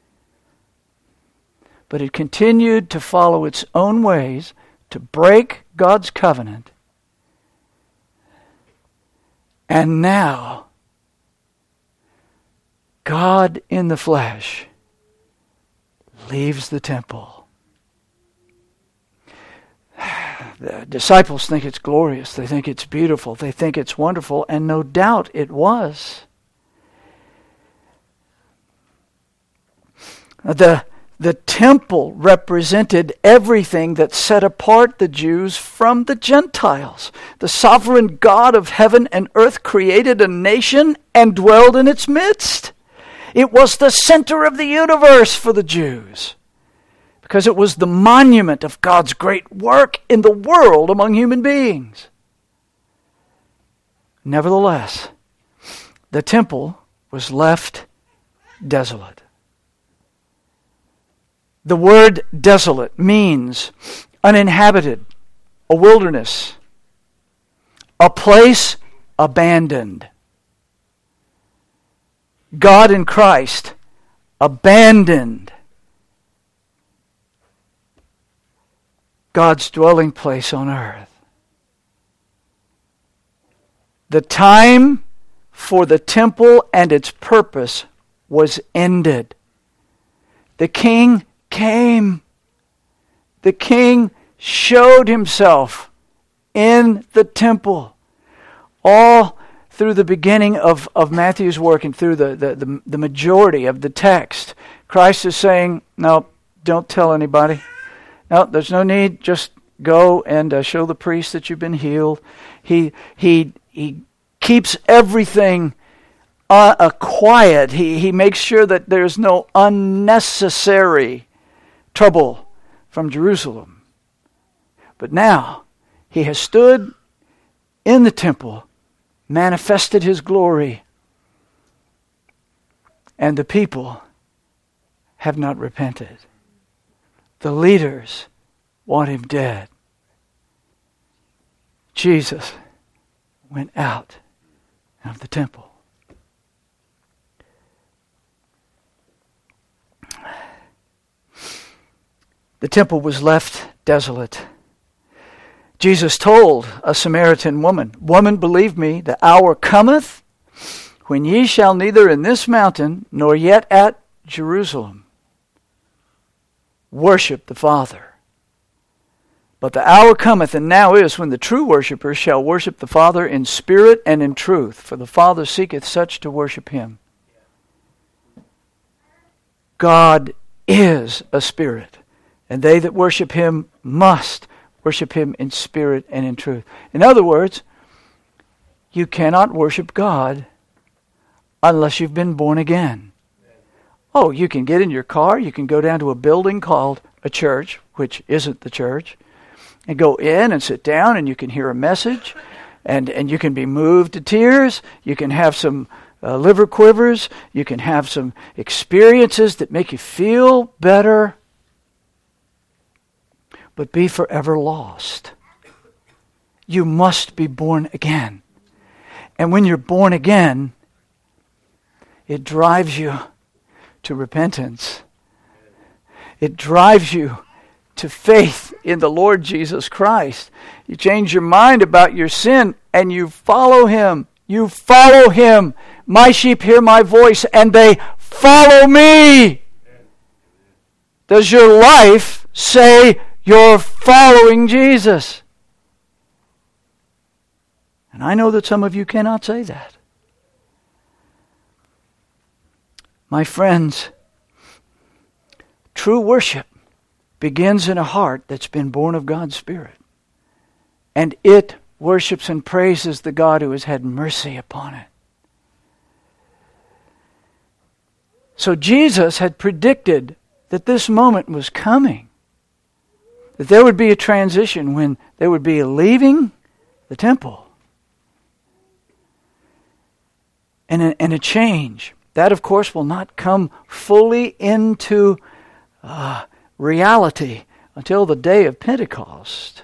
But it continued to follow its own ways, to break God's covenant. And now, God in the flesh leaves the temple. The disciples think it's glorious. They think it's beautiful. They think it's wonderful. And no doubt it was. The, the temple represented everything that set apart the Jews from the Gentiles. The sovereign God of heaven and earth created a nation and dwelled in its midst. It was the center of the universe for the Jews, because it was the monument of God's great work in the world among human beings. Nevertheless, the temple was left desolate. The word desolate means uninhabited, a wilderness, a place abandoned. God in Christ abandoned God's dwelling place on earth. The time for the temple and its purpose was ended. The king came. The king showed himself in the temple. All through the beginning of, of Matthew's work and through the, the, the, the majority of the text, Christ is saying, no, don't tell anybody. No, there's no need. Just go and uh, show the priest that you've been healed. He he he keeps everything uh, uh, quiet. He he makes sure that there's no unnecessary trouble from Jerusalem. But now he has stood in the temple, manifested his glory, and the people have not repented. The leaders want him dead. Jesus went out of the temple. The temple was left desolate. Jesus told a Samaritan woman, "Woman, believe me, the hour cometh when ye shall neither in this mountain nor yet at Jerusalem worship the Father. But the hour cometh, and now is, when the true worshipers shall worship the Father in spirit and in truth, for the Father seeketh such to worship him." God is a spirit, and they that worship him must worship him in spirit and in truth. In other words, you cannot worship God unless you've been born again. Oh, you can get in your car, you can go down to a building called a church, which isn't the church, and go in and sit down, and you can hear a message, and, and you can be moved to tears, you can have some uh, liver quivers, you can have some experiences that make you feel better, but be forever lost. You must be born again. And when you're born again, it drives you to repentance. It drives you to faith in the Lord Jesus Christ. You change your mind about your sin and you follow him. You follow him. My sheep hear my voice and they follow me. Does your life say you're following Jesus? And I know that some of you cannot say that. My friends, true worship begins in a heart that's been born of God's Spirit. And it worships and praises the God who has had mercy upon it. So Jesus had predicted that this moment was coming. That there would be a transition when there would be a leaving the temple. And a, and a change. That, of course, will not come fully into uh, reality until the day of Pentecost.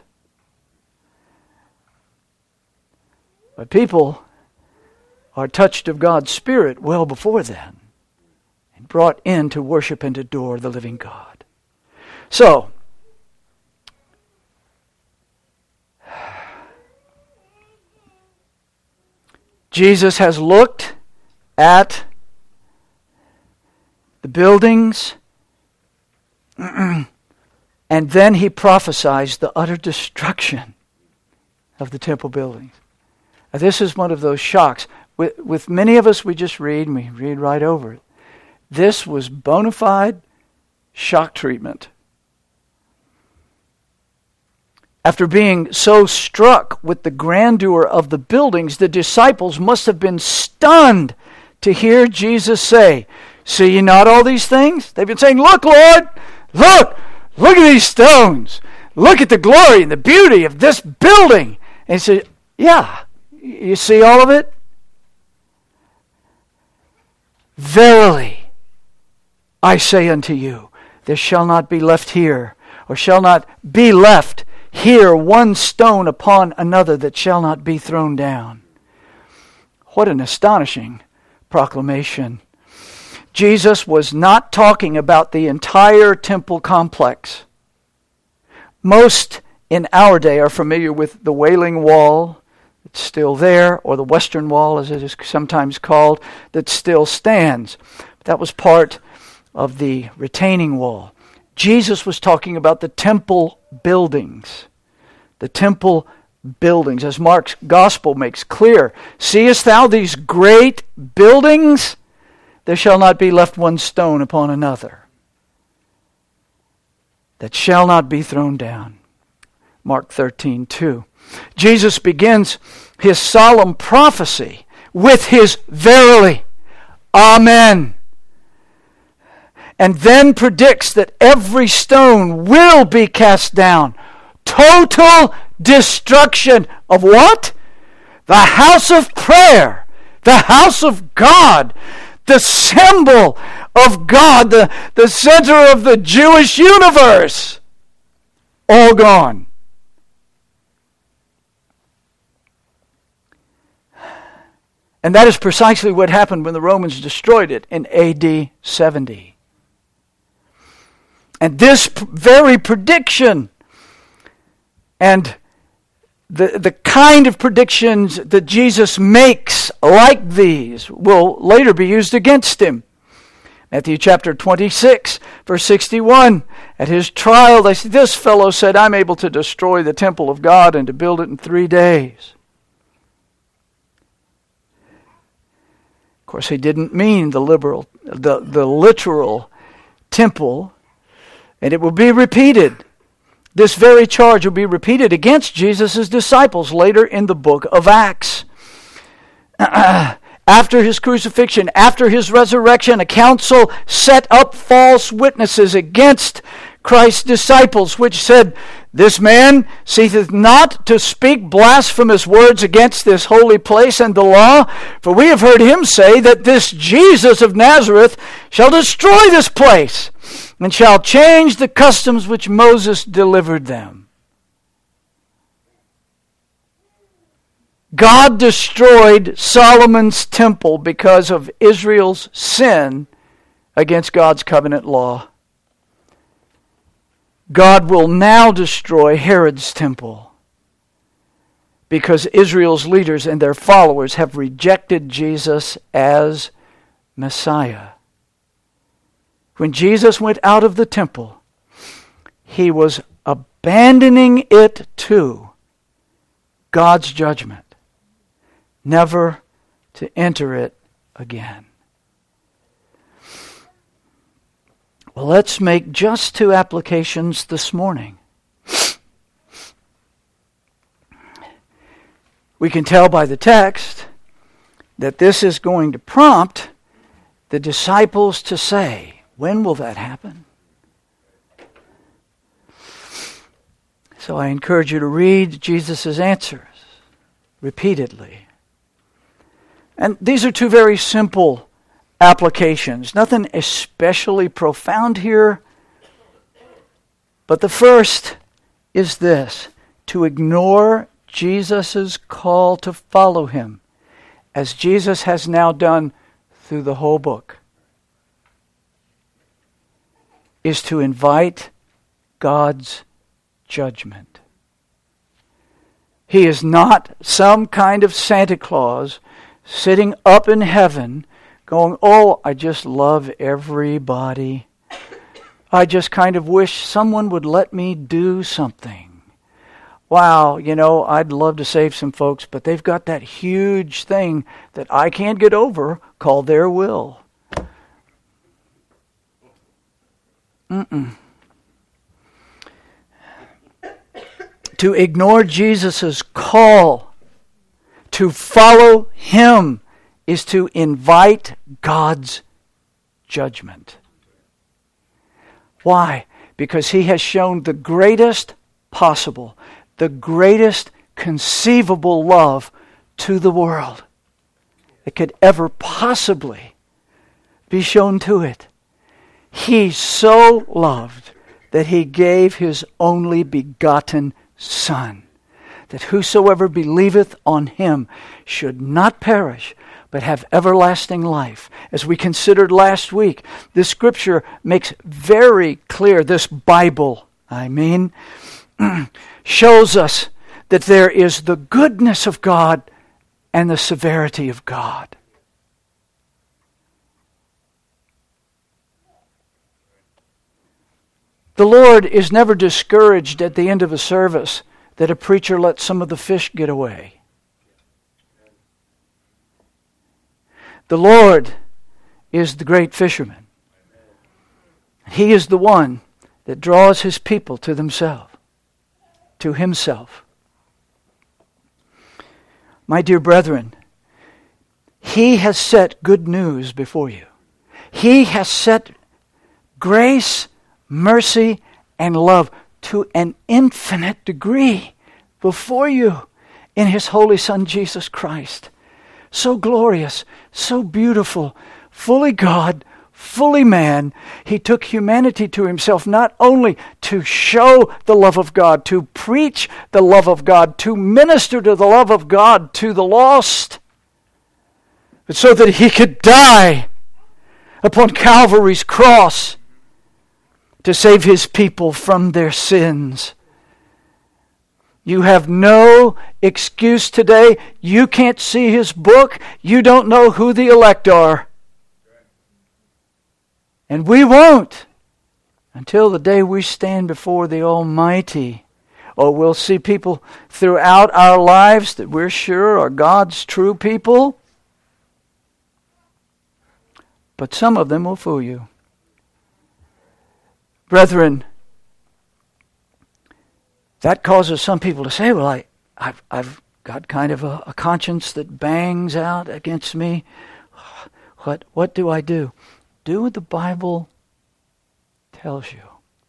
But people are touched of God's Spirit well before then and brought in to worship and adore the living God. So, Jesus has looked at the buildings, and then he prophesies the utter destruction of the temple buildings. Now, this is one of those shocks. With, with many of us, we just read and we read right over it. This was bona fide shock treatment. After being so struck with the grandeur of the buildings, the disciples must have been stunned to hear Jesus say, "See ye not all these things?" They've been saying, "Look, Lord, look, look at these stones. Look at the glory and the beauty of this building." And he said, "Yeah, you see all of it? Verily, I say unto you, there shall not be left here, or shall not be left here one stone upon another that shall not be thrown down. What an astonishing proclamation. Jesus was not talking about the entire temple complex. Most in our day are familiar with the Wailing Wall. It's still there, or the Western Wall as it is sometimes called, that still stands. That was part of the retaining wall. Jesus was talking about the temple buildings. The temple buildings, as Mark's gospel makes clear. Seest thou these great buildings? There shall not be left one stone upon another that shall not be thrown down. Mark thirteen two. Jesus begins his solemn prophecy with his verily, amen. And then predicts that every stone will be cast down. Total destruction of what? The house of prayer, the house of God, the symbol of God, the, the center of the Jewish universe. All gone. And that is precisely what happened when the Romans destroyed it in A D seventy. And this p- very prediction and the, the kind of predictions that Jesus makes like these will later be used against him. Matthew chapter twenty-six, verse sixty-one. At his trial, they said, this fellow said, I'm able to destroy the temple of God and to build it in three days. Of course, he didn't mean the liberal, the, the literal temple, and it will be repeated. This very charge will be repeated against Jesus' disciples later in the book of Acts. After his crucifixion, after his resurrection, a council set up false witnesses against Christ's disciples, which said, this man ceaseth not to speak blasphemous words against this holy place and the law, for we have heard him say that this Jesus of Nazareth shall destroy this place, and shall change the customs which Moses delivered them. God destroyed Solomon's temple because of Israel's sin against God's covenant law. God will now destroy Herod's temple because Israel's leaders and their followers have rejected Jesus as Messiah. When Jesus went out of the temple, he was abandoning it to God's judgment, never to enter it again. Well, let's make just two applications this morning. We can tell by the text that this is going to prompt the disciples to say, when will that happen? So I encourage you to read Jesus' answers repeatedly. And these are two very simple applications. Nothing especially profound here. But the first is this: to ignore Jesus' call to follow him, as Jesus has now done through the whole book, is to invite God's judgment. He is not some kind of Santa Claus sitting up in heaven going, oh, I just love everybody. I just kind of wish someone would let me do something. Wow, you know, I'd love to save some folks, but they've got that huge thing that I can't get over called their will. Mm-mm. To ignore Jesus' call to follow him is to invite God's judgment. Why? Because he has shown the greatest possible, the greatest conceivable love to the world that could ever possibly be shown to it. He so loved that he gave his only begotten Son, that whosoever believeth on him should not perish, but have everlasting life. As we considered last week, this scripture makes very clear, this Bible, I mean, shows us that there is the goodness of God and the severity of God. The Lord is never discouraged at the end of a service that a preacher lets some of the fish get away. The Lord is the great fisherman. He is the one that draws his people to themselves, to himself. My dear brethren, he has set good news before you. He has set grace, mercy, and love to an infinite degree before you in his Holy Son, Jesus Christ. So glorious, so beautiful, fully God, fully man. He took humanity to himself not only to show the love of God, to preach the love of God, to minister to the love of God to the lost, but so that he could die upon Calvary's cross to save his people from their sins. You have no excuse today. You can't see his book. You don't know who the elect are. And we won't until the day we stand before the Almighty. Or we'll see people throughout our lives that we're sure are God's true people. But some of them will fool you. Brethren, that causes some people to say, well, I, I've, I've got kind of a, a conscience that bangs out against me. What, what do I do? Do what the Bible tells you.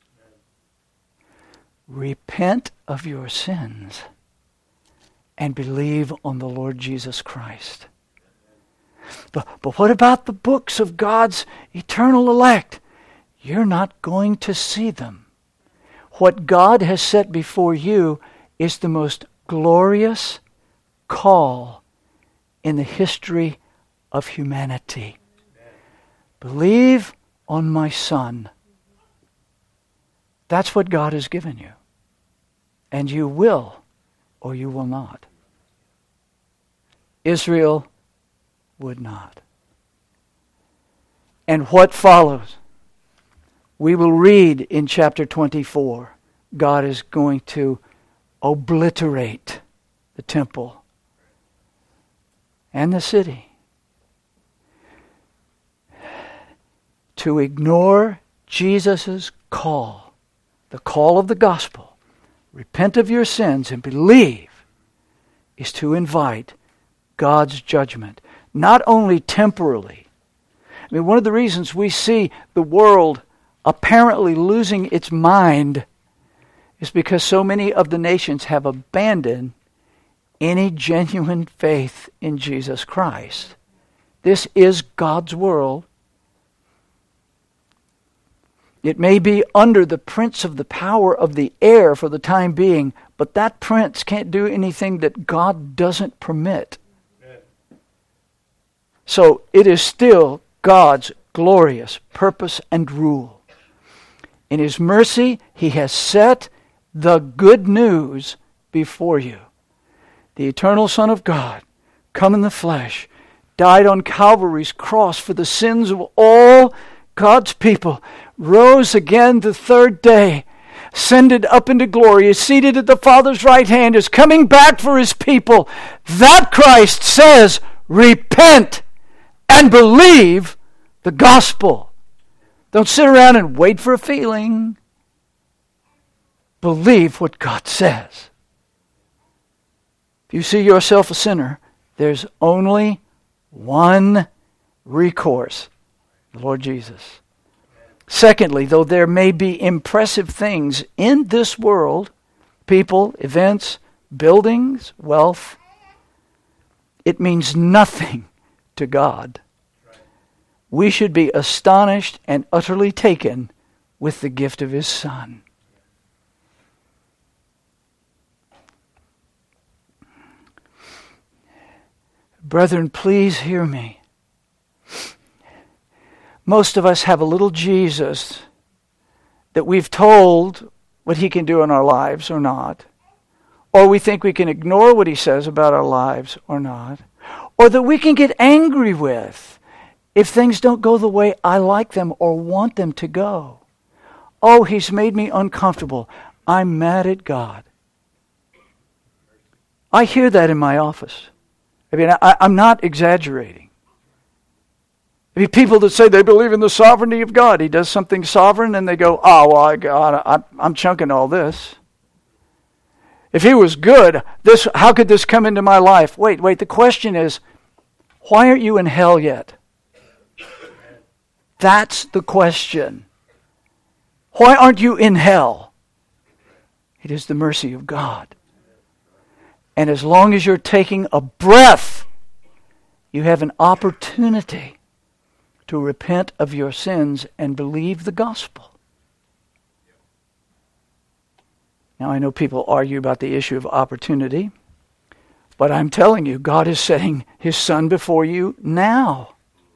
Repent of your sins and believe on the Lord Jesus Christ. But, but what about the books of God's eternal elect? You're not going to see them. What God has set before you is the most glorious call in the history of humanity. Believe on my Son. That's what God has given you. And you will or you will not. Israel would not. And what follows? We will read in chapter twenty-four, God is going to obliterate the temple and the city. To ignore Jesus' call, the call of the gospel, repent of your sins and believe, is to invite God's judgment, not only temporally. I mean, one of the reasons we see the world apparently losing its mind is because so many of the nations have abandoned any genuine faith in Jesus Christ. This is God's world. It may be under the prince of the power of the air for the time being, but that prince can't do anything that God doesn't permit. So it is still God's glorious purpose and rule. In his mercy, he has set the good news before you. The eternal Son of God, come in the flesh, died on Calvary's cross for the sins of all God's people, rose again the third day, ascended up into glory, is seated at the Father's right hand, is coming back for his people. That Christ says, repent and believe the gospel. Don't sit around and wait for a feeling. Believe what God says. If you see yourself a sinner, there's only one recourse, the Lord Jesus. Secondly, though there may be impressive things in this world, people, events, buildings, wealth, it means nothing to God. we should be astonished and utterly taken with the gift of His Son. Brethren, please hear me. Most of us have a little Jesus that we've told what He can do in our lives or not. Or we think we can ignore what He says about our lives or not. Or that we can get angry with if things don't go the way I like them or want them to go. Oh, He's made me uncomfortable. I'm mad at God. I hear that in my office. I mean, I, I'm not exaggerating. I mean, people that say they believe in the sovereignty of God. He does something sovereign and they go, oh, well, I, God, I, I'm chunking all this. If He was good, this how could this come into my life? Wait, wait, the question is, why aren't you in hell yet? That's the question. Why aren't you in hell? It is the mercy of God. And as long as you're taking a breath, you have an opportunity to repent of your sins and believe the gospel. Now, I know people argue about the issue of opportunity, but I'm telling you, God is setting His Son before you now.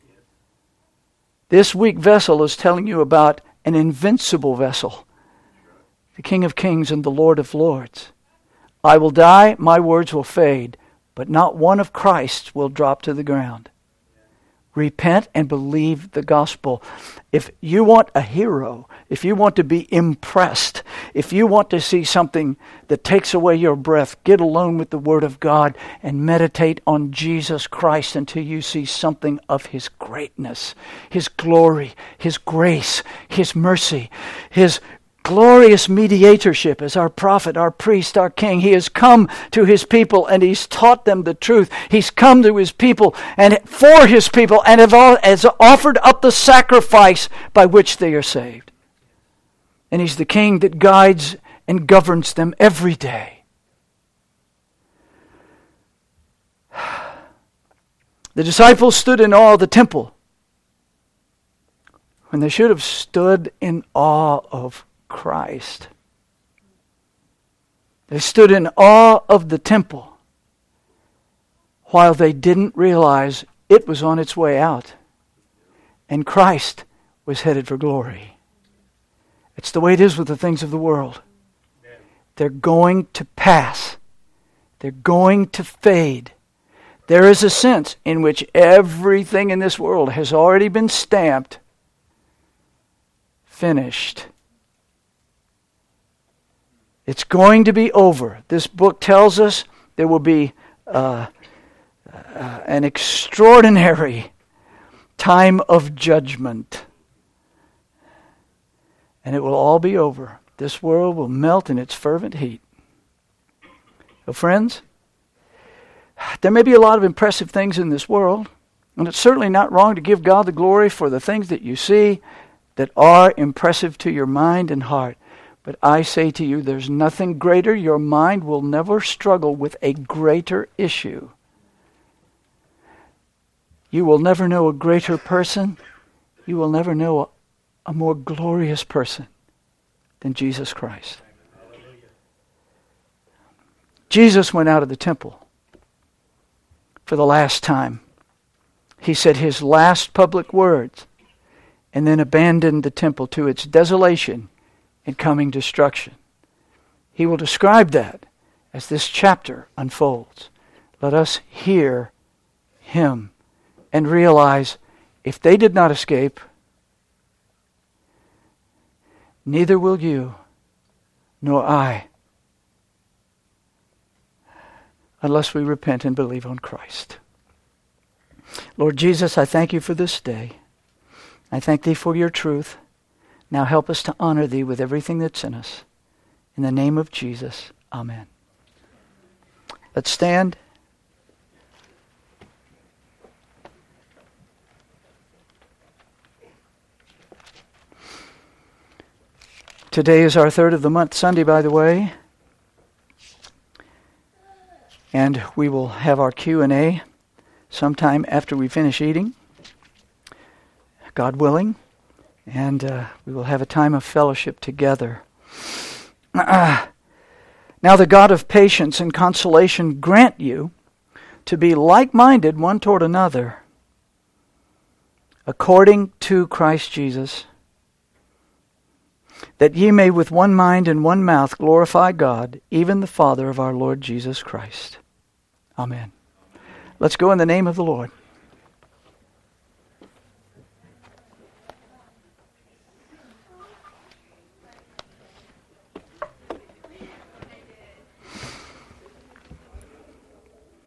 This weak vessel is telling you about an invincible vessel, the King of Kings and the Lord of Lords. I will die, my words will fade, but not one of Christ's will drop to the ground. Repent and believe the gospel. If you want a hero, if you want to be impressed, if you want to see something that takes away your breath, get alone with the Word of God and meditate on Jesus Christ until you see something of His greatness, His glory, His grace, His mercy, His glorious mediatorship as our prophet, our priest, our king. He has come to His people and He's taught them the truth. He's come to His people and for His people and has offered up the sacrifice by which they are saved. And He's the King that guides and governs them every day. The disciples stood in awe of the temple when they should have stood in awe of Christ. They stood in awe of the temple while they didn't realize it was on its way out and Christ was headed for glory. It's the way it is with the things of the world. They're going to pass. They're going to fade. There is a sense in which everything in this world has already been stamped, finished. It's going to be over. This book tells us there will be uh, uh, an extraordinary time of judgment. And it will all be over. This world will melt in its fervent heat. So friends, there may be a lot of impressive things in this world, and it's certainly not wrong to give God the glory for the things that you see that are impressive to your mind and heart. But I say to you, there's nothing greater. Your mind will never struggle with a greater issue. You will never know a greater person. You will never know a, a more glorious person than Jesus Christ. Jesus went out of the temple for the last time. He said his last public words and then abandoned the temple to its desolation and coming destruction. He will describe that as this chapter unfolds. Let us hear Him and realize if they did not escape, neither will you nor I, unless we repent and believe on Christ. Lord Jesus, I thank You for this day. I thank Thee for Your truth. Now help us to honor Thee with everything that's in us. In the name of Jesus, amen. Let's stand. Today is our third of the month Sunday, by the way. And we will have our Q and A sometime after we finish eating. God willing, and uh, we will have a time of fellowship together. Uh, now the God of patience and consolation grant you to be like-minded one toward another, according to Christ Jesus, that ye may with one mind and one mouth glorify God, even the Father of our Lord Jesus Christ. Amen. Let's go in the name of the Lord.